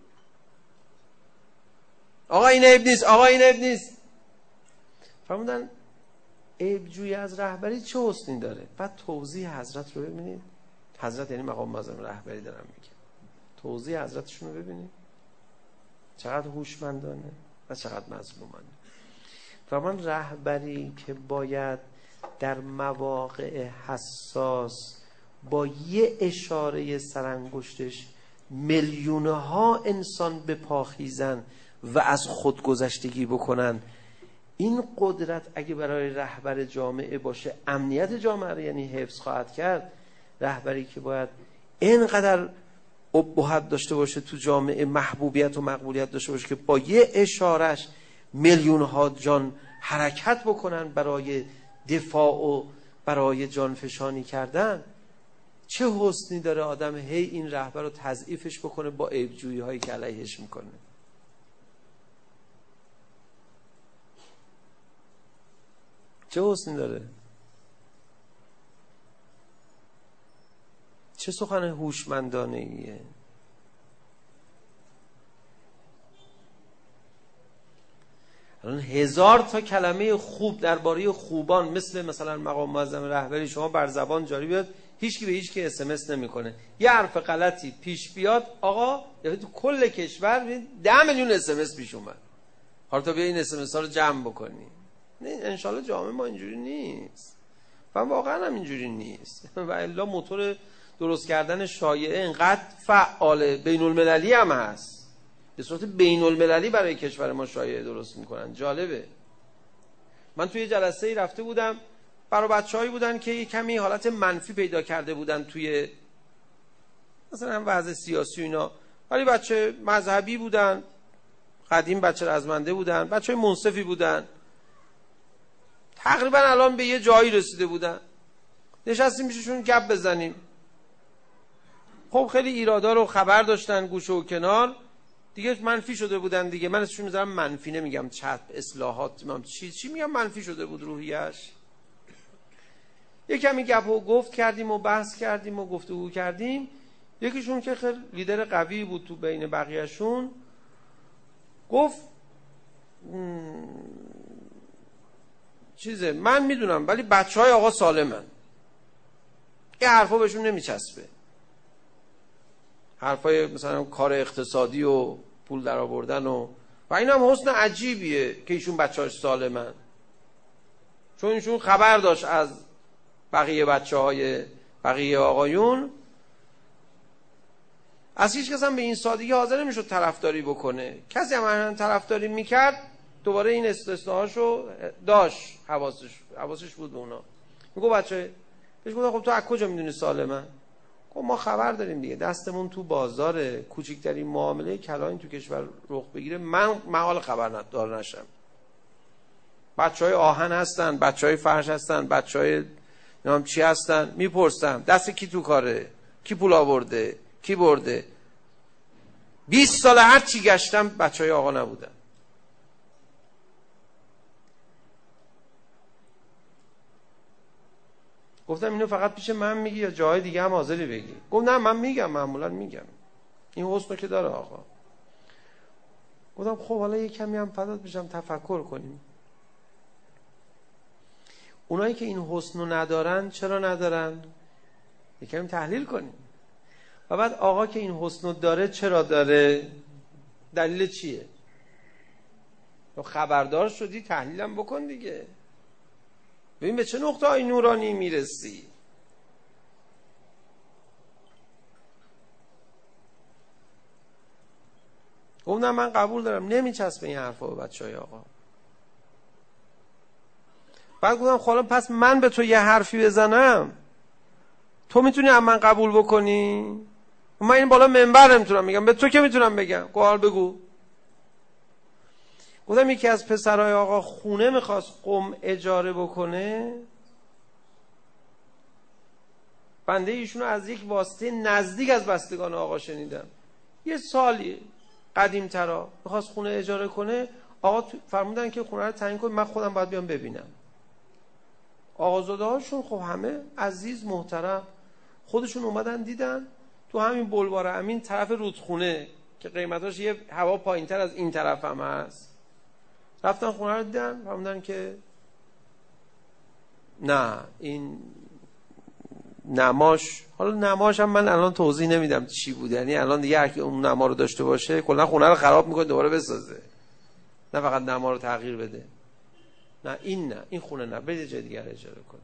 آقا این عیب نیست، آقا این عیب نیست. فرمودن عیب جویی از رهبری چه حسنی داره؟ بعد توضیح حضرت رو ببینید. حضرت یعنی مقام معظم رهبری دارم میگه. توضیح حضرتشون رو ببینید چقدر هوشمندانه و چقدر مظلومانه. فرمان رهبری که باید در مواقع حساس با یه اشاره سرانگشتش میلیونه ها انسان به پا خیزن و از خودگذشتگی بکنن، این قدرت اگه برای رهبر جامعه باشه امنیت جامعه رو یعنی حفظ خواهد کرد. رهبری که باید اینقدر ابهت داشته باشه تو جامعه، محبوبیت و مقبولیت داشته باشه که با یه اشارش میلیون ها جان حرکت بکنن برای دفاع و برای جانفشانی کردن، چه حسنی داره آدم هی این رهبر رو تضعیفش بکنه با عیب‌جویی هایی که علیهش میکنه. چه حسنی داره؟ چه سخن هوشمندانه ایه؟ الان هزار تا کلمه خوب درباره خوبان مثل مثلا مقام معظم رهبری شما بر زبان جاری بیاد، هیچ کی به هیچ کی اس ام اس نمیکنه. یه حرف غلطی پیش بیاد آقا یعنی تو کل کشور ده میلیون اس ام اس پیش اومد. حالا تا بیا این اس ام اس ها رو جمع بکنی. نه انشالله جامعه ما اینجوری نیست و واقعا هم اینجوری نیست و الا موتور درست کردن شایعه اینقدر فعال بین المللی هم هست، به صورت بین المللی برای کشور ما شایعه درست میکنن. جالبه. من توی جلسه ای رفته بودم، برای بچه‌هایی بودن که یه کمی حالت منفی پیدا کرده بودن توی مثلا وضع سیاسی و اینا، ولی بچه مذهبی بودن، قدیم بچه رزمنده بودن، بچه‌های منصفی بودن، تقریبا الان به یه جایی رسیده بودن. نشستیم پیششون گپ بزنیم. خب خیلی ایرادا رو خبر داشتن گوشه و کنار، دیگه منفی شده بودن دیگه. من اسمشون میذارم منفی، نمیگم چپ اصلاحات، من چی چی میگم، منفی شده بود روحیش. یه کمی گپ و گفت کردیم و بحث کردیم و گفتگو کردیم. یکیشون که خیلی لیدر قوی بود تو بین بقیه‌شون گفت چیزه من میدونم ولی بچهای آقا سالمن. این حرفا بهشون نمیچسبه، حرفای مثلا کار اقتصادی و پول در آوردن و و این هم حسن عجیبیه که ایشون بچه‌هاش سالمن، چون ایشون خبر داشت از بقیه بچه‌های بقیه آقایون. از هیچ کس هم به این سادگی حاضر نمیشد طرفداری بکنه. کسی هم طرفداری میکرد دوباره این استثناءاشو داشت، حواسش حواسش بود به اونا. میگه بچه بهش گفتم خب تو از کجا میدونی سالمن؟ خب ما خبر داریم دیگه، دستمون تو بازاره، کوچکترین معامله کلاین تو کشور رخ بگیره من محال خبر ندار نشم. بچهای آهن هستن، بچهای فرش هستن، بچهای نام چی هستن، میپرسم دست کی تو کاره، کی پول آورده، کی برده. بیست سال هر چی گشتم بچهای آقا نبودن. گفتم اینو فقط پیش من میگی یا جای دیگه هم حاضری بگی؟ گفت نه من میگم، معمولا میگم، این حسنو که داره آقا. گفتم خب حالا یه کمی هم فدات بشم تفکر کنیم. اونایی که این حسنو ندارن چرا ندارن؟ یه کمی تحلیل کنیم. و بعد آقا که این حسنو داره چرا داره؟ دلیل چیه؟ تو خبردار شدی تحلیلم بکن دیگه، ببین به چه نقطه های نورانی میرسی. گفتم من قبول دارم، نمیچسبه این حرفا به بچهای آقا. بعد گفتم خالا پس من به تو یه حرفی بزنم تو میتونی از من قبول بکنی؟ من این بالا منبر نمیتونم بگم، به تو که میتونم بگم. قال بگو. گفتم یکی از پسرای آقا خونه میخواست قم اجاره بکنه، بنده ایشونو از یک واسطه نزدیک از بستگان آقا شنیدم، یه سالی قدیم ترا میخواست خونه اجاره کنه. آقا فرمودن که خونه رو تعیین کن، من خودم باید بیام ببینم. آقازاده هاشون خب همه عزیز محترم، خودشون اومدن دیدن تو همین بلوار امین طرف رودخونه که قیمتاش یه هوا پایین تر از این طرف هم هست، رفتن خونه رو دیدن، فرمودن که نه این نماش، حالا نماش هم من الان توضیح نمیدم چی بود، یعنی الان دیگه هر کی اون نما رو داشته باشه کلا خونه رو خراب میکنه دوباره بسازه، نه فقط نما رو تغییر بده. نه این نه این خونه نه، برید جای دیگر اجاره کن.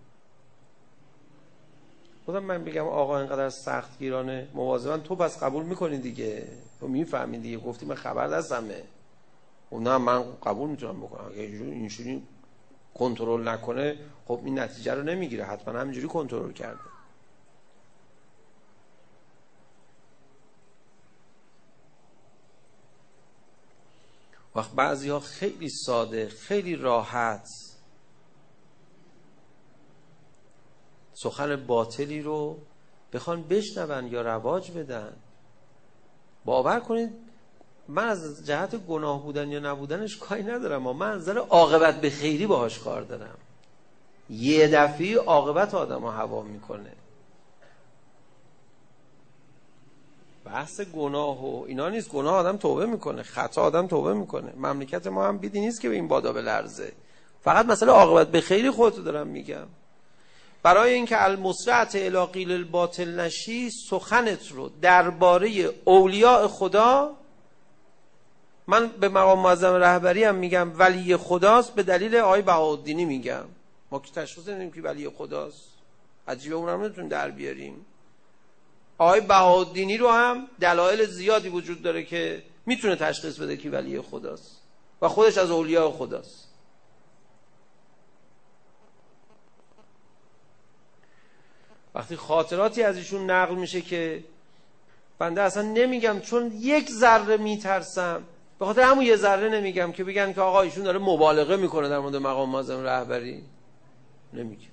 خودم من بگم آقا اینقدر سخت گیرانه مواظبن، تو پس قبول میکنی دیگه، تو میفهمی دیگه، گفتی من خبر دستمه. و نه من قبول میتونم بکنم، اگه اینجوری کنترل نکنه خب این نتیجه رو نمیگیره، حتما همینجوری کنترل کرده. وقت بعضی ها خیلی ساده خیلی راحت سخن باطلی رو بخوان بشنون یا رواج بدن. باور کنید من از جهت گناه بودن یا نبودنش کاری ندارم، اما من از نظر عاقبت به خیری باهاش کار دارم. یه دفعه عاقبت آدم ها هوا میکنه. بحث گناه و اینا نیست، گناه آدم توبه میکنه، خطا آدم توبه میکنه. مملکت ما هم بیدی نیست که به این بادا بلرزه. فقط مسئله عاقبت به خیری خودتو دارم میگم. برای اینکه المسرعت الی قیل الباطل نشی، سخنت رو درباره اولیاء خدا، من به مقام معظم رهبری هم میگم ولی خداست، به دلیل آقای بهاءالدینی میگم. ما که تشخیص نمیدیم که ولی خداست، عجیبه اونم نمیتونیم در بیاریم. آقای بهاءالدینی رو هم دلایل زیادی وجود داره که میتونه تشخیص بده که ولی خداست و خودش از اولیاء خداست. وقتی خاطراتی از ایشون نقل میشه که بنده اصلا نمیگم چون یک ذره میترسم، به خاطر همون یه ذره نمیگم که بگن که آقا ایشون داره مبالغه میکنه در مورد مقام معظم رهبری، نمیگم.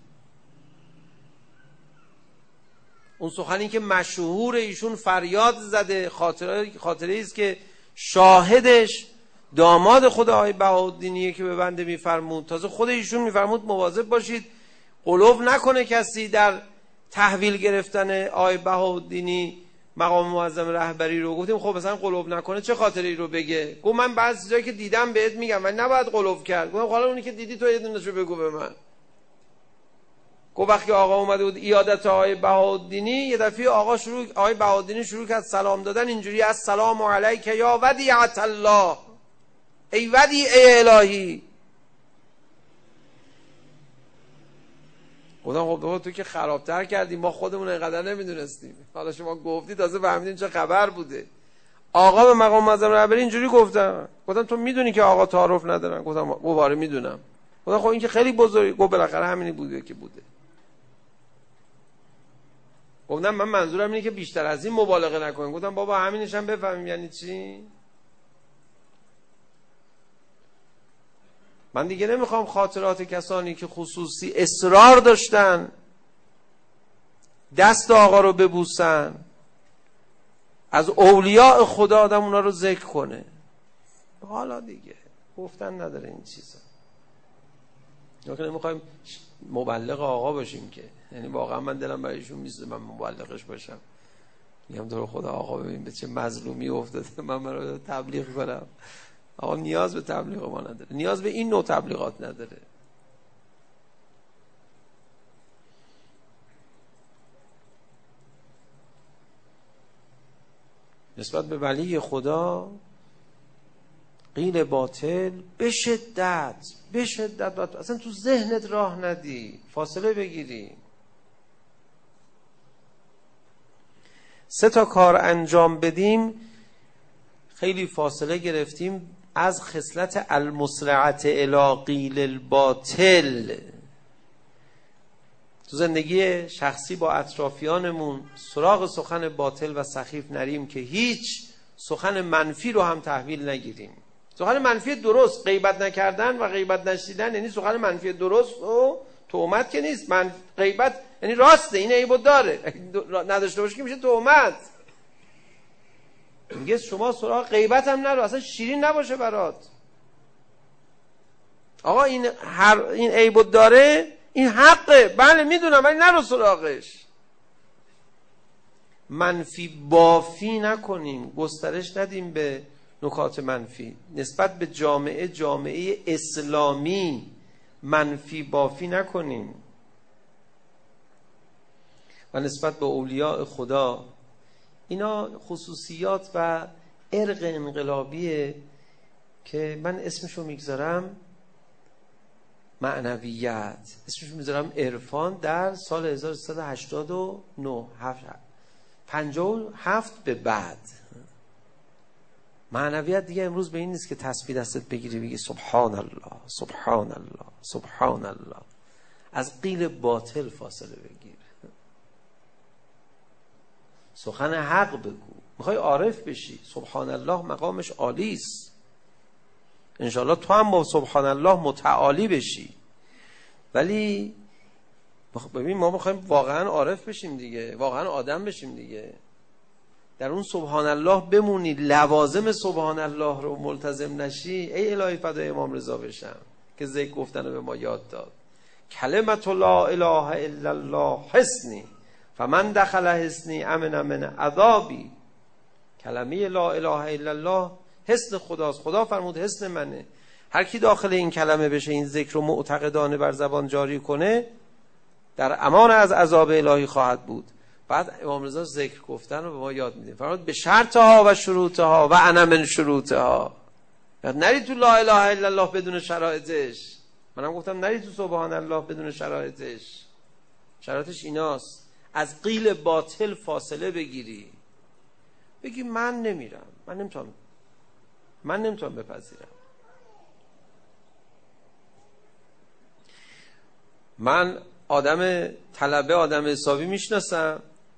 اون سخنی که مشهور ایشون فریاد زده خاطره خاطره است که شاهدش داماد خود آقای بهاءالدینیه که به بنده میفرمود، تازه خود ایشون میفرمود مواظب باشید غلو نکنه کسی در تحویل گرفتن آقای بهاءالدینی مقام معظم رهبری رو. گفتیم خب مثلا غلو نکنه چه خاطره ای رو بگه؟ گفت من بعضی چیزایی که دیدم بهت میگم ولی نباید غلو کرد. گفتم حالا اونی که دیدی تو یه دونهشو بگو به من. گفت وقتی آقا اومده بود ایادت آقای بهاءالدینی، یه دفعه آقا شروع آقای بهاءالدینی شروع کرد سلام دادن اینجوری: السلام علیک یا ودیعة الله، ای ودیعه الهی. گفتم خب تو که خرابتر کردی، ما خودمون اینقدر نمیدونستیم، حالا شما گفتی تازه فهمیدیم چه خبر بوده. آقا به مقام معظم رهبری اینجوری گفتم. گفتم تو میدونی که آقا تعارف ندارن؟ گفتم گواره میدونم. گفتم خب این که خیلی بزرگی. گفت بالاخره همینی بوده که بوده. گفتم من منظورم اینه که بیشتر از این مبالغه نکنیم. گفتم بابا همینش هم بفهمیم یعنی چی. من دیگه نمیخوام خاطرات کسانی که خصوصی اصرار داشتن دست آقا رو ببوسن، از اولیاء خدا آدم اونا رو ذکر کنه. حالا دیگه گفتن نداره این چیزا. ما که نمیخوایم مبلغ آقا باشیم که، یعنی واقعا من دلم برایشون میسوزه من مبلغش باشم. میگم تو رو خدا آقا ببین به چه مظلومی افتاده، من برای تبلیغ کنم. آقا نیاز به تبلیغ ما نداره، نیاز به این نوع تبلیغات نداره. نسبت به ولی خدا قیل باطل به شدت به شدت اصلا تو ذهنت راه ندی، فاصله بگیری. سه تا کار انجام بدیم، خیلی فاصله گرفتیم از خصلت المسرعت الی قیل الباطل. تو زندگی شخصی با اطرافیانمون سراغ سخن باطل و سخیف نریم که هیچ سخن منفی رو هم تحویل نگیریم. سخن منفی درست، غیبت نکردن و غیبت نشیدن یعنی سخن منفی درست و تهمت که نیست. من غیبت یعنی راسته، این عیبو داره، نداشته باشه که میشه تهمت. میگه شما سراغ غیبت هم نرو، اصلا شیرین نباشه برات. آقا این هر این عیبو داره، این حقه، بله میدونم، ولی نرو سراغش. منفی بافی نکنیم، گسترش ندیم به نکات منفی. نسبت به جامعه جامعه اسلامی منفی بافی نکنیم. و نسبت به اولیاء خدا، اینا خصوصیات و ارق انقلابیه که من اسمشو میگذارم معنویت، اسمشو میذارم عرفان. در سال هزار و سیصد و هشتاد و نه پنجاه و هفت به بعد معنویت دیگه امروز به این نیست که تسبیح دستت بگیری بگی سبحان الله سبحان الله سبحان الله. از قیل باطل فاصله بگیر، سخن حق بگو. میخوای عارف بشی، سبحان الله مقامش عالی است. انشاءالله تو هم با سبحان الله متعالی بشی. ولی ببین ما میخوایم واقعا عارف بشیم دیگه، واقعا آدم بشیم دیگه. در اون سبحان الله بمونی، لوازم سبحان الله رو ملتزم نشی. ای الهی فدای امام رضا بشم که ذکر گفتن رو به ما یاد داد. کلمت لا اله الا الله حسنی فمن دخل حسنی امن من عذابی. کلمه لا اله الا الله حسن خداست. خدا فرمود حسن منه. هر کی داخل این کلمه بشه، این ذکر رو معتقدانه بر زبان جاری کنه، در امان از عذاب الهی خواهد بود. بعد امام رضا ذکر گفتن رو به ما یاد میده، فرمود به شرطها و شروطها و انا من شروطها. نری تو لا اله الا الله بدون شرایطش. منم گفتم نری تو سبحان الله بدون شرایطش. شرایطش ایناست: از قیل باطل فاصله بگیری، بگی من نمیرم، من نمیتونم من نمیتونم بپذیرم. من آدم طلبه، آدم حسابی میشناسم،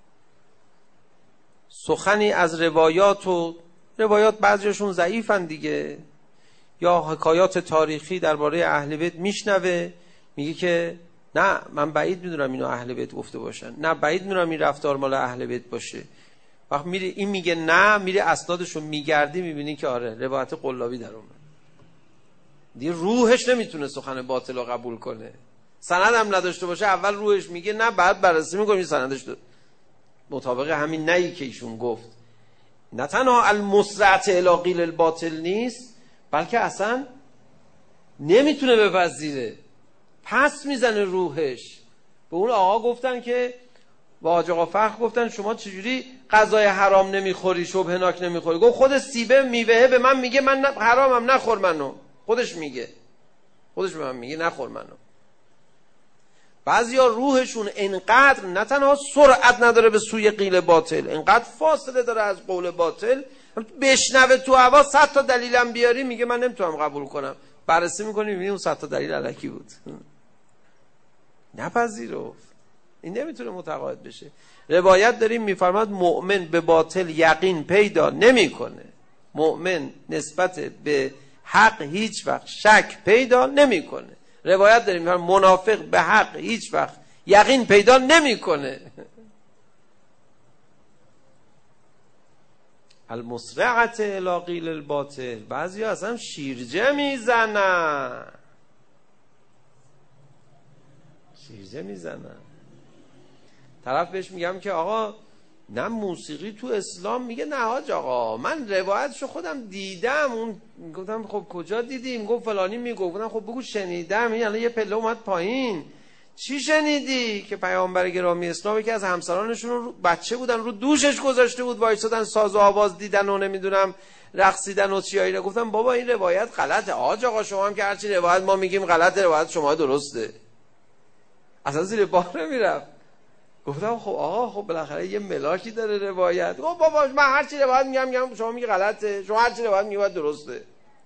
سخنی از روایات و روایات بعضیشون ضعیفن دیگه، یا حکایات تاریخی درباره اهل بیت میشنوه، میگه که نه من بعید میدونم اینو اهل بیت گفته باشن، نه بعید میدونم این رفتار مال اهل بیت باشه. وقت میره این میگه نه، میره اسنادشو میگردی، میبینی که آره روایت قلابی در اومد. دیگه روحش نمیتونه سخن باطل رو قبول کنه. سند هم نداشته باشه، اول روحش میگه نه، بعد بررسی میکنیم این سندش مطابق همین نهی که ایشون گفت. نه تنها المسرعت الی قیل الباطل نیست، بلکه اصلا نمیتونه بپذیره، پس میزنه روحش. به اون آقا گفتن که با حاج آقا فخر گفتن شما چجوری غذای حرام نمیخوری، شبهناک نمیخوری؟ گفت خود سیبه میوه به من میگه من حرامم، نخور منو. خودش میگه، خودش به من میگه نخور منو. بعضیا روحشون انقدر نه تنها سرعت نداره به سوی قیل باطل، انقدر فاصله داره از قول باطل، بشنوه تو هوا صد تا دلیلم بیاری میگه من نمیتونم قبول کنم. بررسی میکنی میبینی اون صد تا دلیل الکی بود. نپذیرفت، این نمیتونه متقاعد بشه. روایت داریم میفرماد مؤمن به باطل یقین پیدا نمیکنه، مؤمن نسبت به حق هیچ وقت شک پیدا نمیکنه. روایت داریم میفرماد منافق به حق هیچ وقت یقین پیدا نمیکنه. المسرعت الی قیل الباطل. بعضی ها اصلا شیرجه میزنن، شیرجه میزنن. طرف بهش میگم که آقا نه موسیقی تو اسلام، میگه نه حاج آقا من روایتشو خودم دیدم. اون گفتم خب کجا دیدیم؟ گفت فلانی میگفت. گفتم خب بگو شنیدم. این الان یه پله اومد پایین، چی شنیدی که پیامبر گرامی اسلام که از همسرانشون رو بچه بودن رو دوشش گذاشته بود وایسادن ساز و آواز دیدن و نمیدونم رقصیدن و چیایی. گفتم بابا این روایت غلطه. آج آقا شما هم که هرچی روایت ما میگیم غلطه، روایت شما درسته. اصلا زیر بار نمیرفت. گفتم خب آقا خب بالاخره یه ملاکی داره روایت. گفت بابا من هرچی روایت میگم میگم شما میگی غلطه، شما هرچی روایت میگی درسته.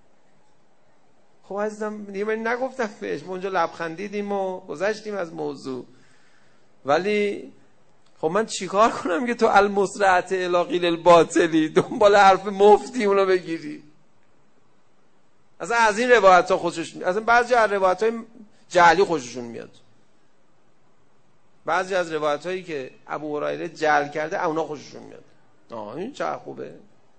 خب عزیزم دیگه من نگفتم بهش، ما اونجا لبخندیدیم و گذشتیم از موضوع. ولی خب من چیکار کنم که تو المسرعت الی قیل الباطلی دنبال حرف مفتی اونو بگیری؟ اصلا از این روایت ها خوشش میاد. اصلا بعضی از روایت های جعلی خوششون میاد. بعضی از روایت هایی که ابو هریره جعل کرده اونا خوششون میاد. آه این چه خوبه.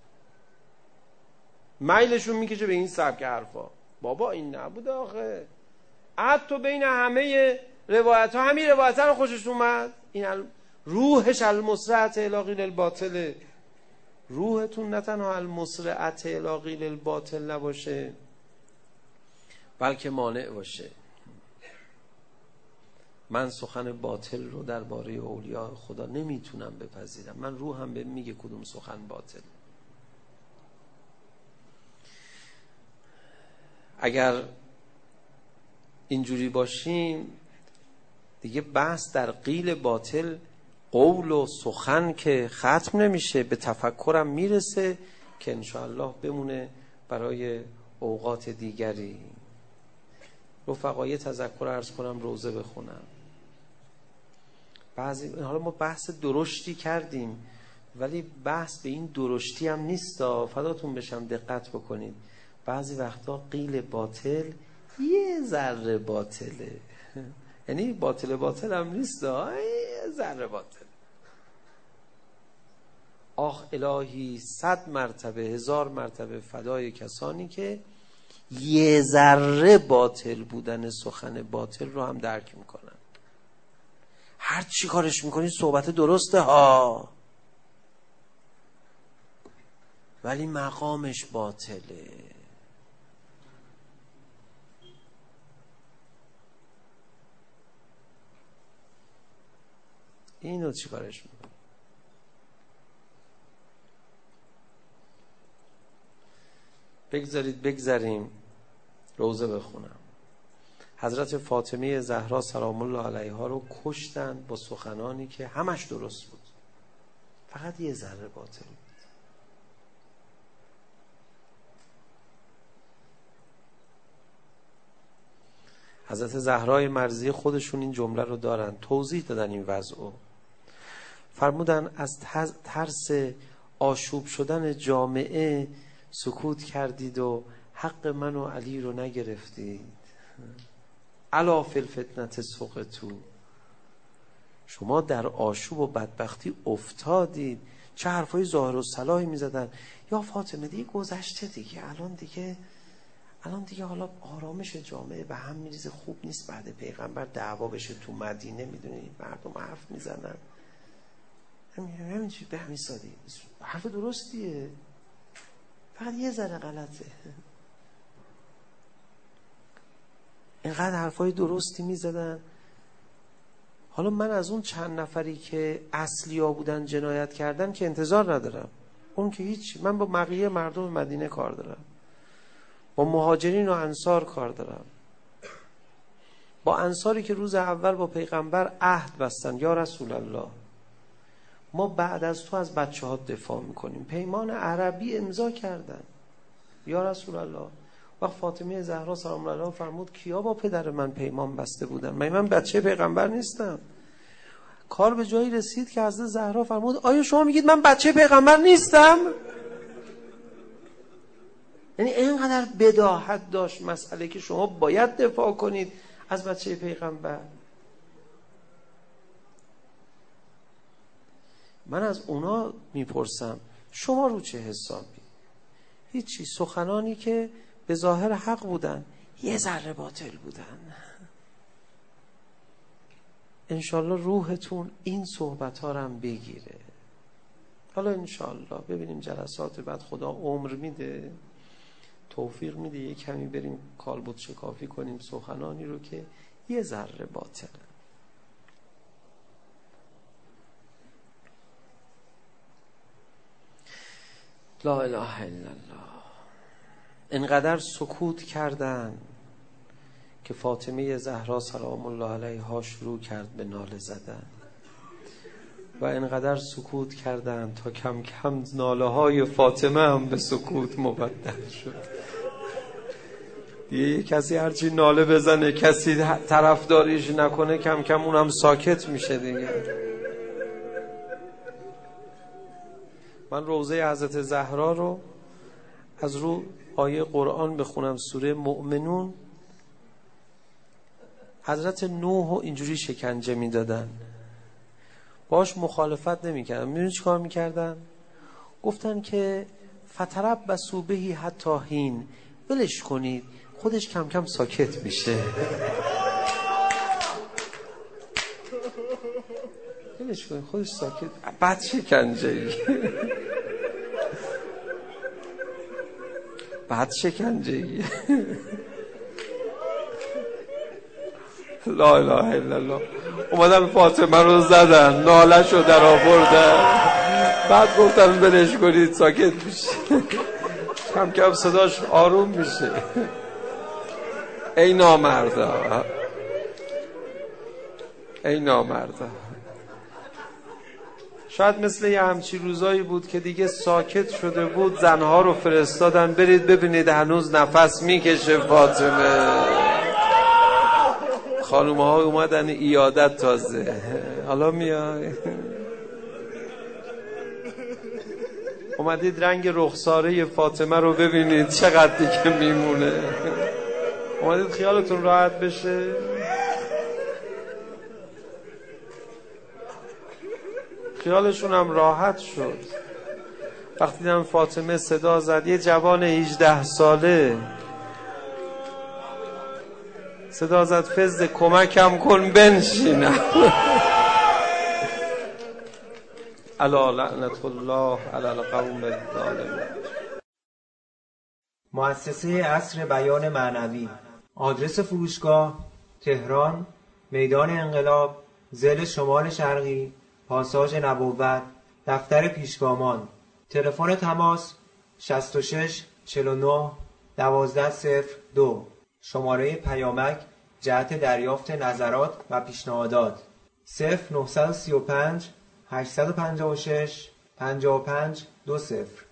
میلشون میکشه به این سبک حرفا. بابا این نبود آخه. حتی بین همه روایت ها همین روایت ها رو خوشش اومد. این ال... روحش المسرعت الی قیل الباطل. روحتون نه تنها المسرعت الی قیل الباطل نباشه بلکه مانع باشه. من سخن باطل رو درباره اولیاء خدا نمیتونم بپذیرم. من روحم به میگه کدوم سخن باطل. اگر اینجوری باشیم دیگه بحث در قیل باطل قول و سخن که ختم نمیشه، به تفکرم میرسه که انشاءالله بمونه برای اوقات دیگری. رفقای تذکر عرض کنم روزه بخونم. بعضی حالا ما بحث درشتی کردیم ولی بحث به این درشتی هم نیست. فداتون بشم دقت بکنید. بعضی وقتا قیل باطل یه ذره باطله. یعنی باطل باطل هم نیست، یه ذره باطل. آخ الهی صد مرتبه هزار مرتبه فدای کسانی که یه ذره باطل بودن سخن باطل رو هم درک میکنن. هر چی کارش میکنی صحبت درسته ها ولی مقامش باطله. اینو چی کارش میکنی؟ بگذارید بگذاریم روزه بخونم. حضرت فاطمه زهرا سلام الله علیها رو کشتن با سخنانی که همش درست بود، فقط یه ذره باطل بود. حضرت زهرای مرضیه خودشون این جمله رو دارن، توضیح دادن این وضعو. فرمودن از ترس آشوب شدن جامعه سکوت کردید و حق من و علی رو نگرفتید. الا فی الفتنة سقطوا. شما در آشوب و بدبختی افتادید. چه حرفای ظاهر و صلاحی میزدن. یا فاطمه دیگه گذشته دیگه، الان دیگه الان دیگه حالا آرامش جامعه به هم میریزه، خوب نیست بعد پیغمبر دعوا بشه تو مدینه، میدونید مردم حرف میزنن. همین چی به همین سادی حرف درستیه، فقط یه ذره غلطه. اینقدر حرفای درستی میزدن. حالا من از اون چند نفری که اصلیا بودن جنایت کردن که انتظار ندارم، اون که هیچ. من با بقیه مردم مدینه کار دارم، با مهاجرین و انصار کار دارم، با انصاری که روز اول با پیغمبر عهد بستن. یا رسول الله ما بعد از تو از بچه ها دفاع میکنیم، پیمان عربی امضا کردن. یا رسول الله وقت فاطمه زهرا سلام الله علیها فرمود کیا با پدر من پیمان بسته بودن؟ من من بچه پیغمبر نیستم. کار به جایی رسید که حضرت زهرا فرمود آیا شما میگید من بچه پیغمبر نیستم؟ یعنی اینقدر بداهت داشت مسئله که شما باید دفاع کنید از بچه پیغمبر. من از اونا میپرسم شما رو چه حسابی؟ هیچی. سخنانی که به ظاهر حق بودن یه ذره باطل بودن. انشالله روحتون این صحبت ها رو هم بگیره. حالا انشالله ببینیم جلسات بعد خدا عمر میده، توفیق میده، یه کمی بریم کالبد شکافی کنیم سخنانی رو که یه ذره باطله. لا اله الا الله. اینقدر سکوت کردن که فاطمه زهرا سلام الله علیها شروع کرد به ناله زدن و اینقدر سکوت کردن تا کم کم ناله های فاطمه هم به سکوت مبدل شد. یه کسی هرچی ناله بزنه، کسی طرفداریش نکنه، کم کم اونم ساکت میشه دیگه. من روضه حضرت زهرا رو از رو آیه قرآن بخونم، سوره مؤمنون. حضرت نوح رو اینجوری شکنجه میدادن، باش مخالفت نمیکردن. میدونی چی کار میکردن؟ گفتن که فتربصوا به حتی حین، ولش کنید خودش کم کم ساکت میشه. ولش کنید خودش ساکت. بعد شکنجه ای بعد شکنجه ای لا اله الا الله. اومدن فاطمه رو زدن، نالش رو در آوردن، بعد گفتن بلش کنید ساکت میشه. کم کم صداش آروم میشه. ای نامردا، ای نامردا. شاید مثل یه همچی روزایی بود که دیگه ساکت شده بود، زنها رو فرستادن برید ببینید هنوز نفس میکشه فاطمه. خانومه ها اومدن ایادت تازه، حالا میای. اومدید رنگ رخساره فاطمه رو ببینید چقدر دیگه میمونه. اومدید خیالتون راحت بشه. خیالشون هم راحت شد وقتی دیدم فاطمه صدا زد. یه جوان هجده ساله صدا زد فز کمکم کن بنشینم. الا لعنت الله علی القوم الظالمین. مؤسسه عصر بیان معنوی. آدرس فروشگاه: تهران، میدان انقلاب، ضلع شمال شرقی، پاساژ نبوت، دفتر پیشگامان. تلفن تماس: شصت و شش چهل و نه دوازده صفر دو. شماره پیامک جهت دریافت نظرات و پیشنهادات: صفر نه سه پنج هشت پنج شش پنج پنج دو صفر.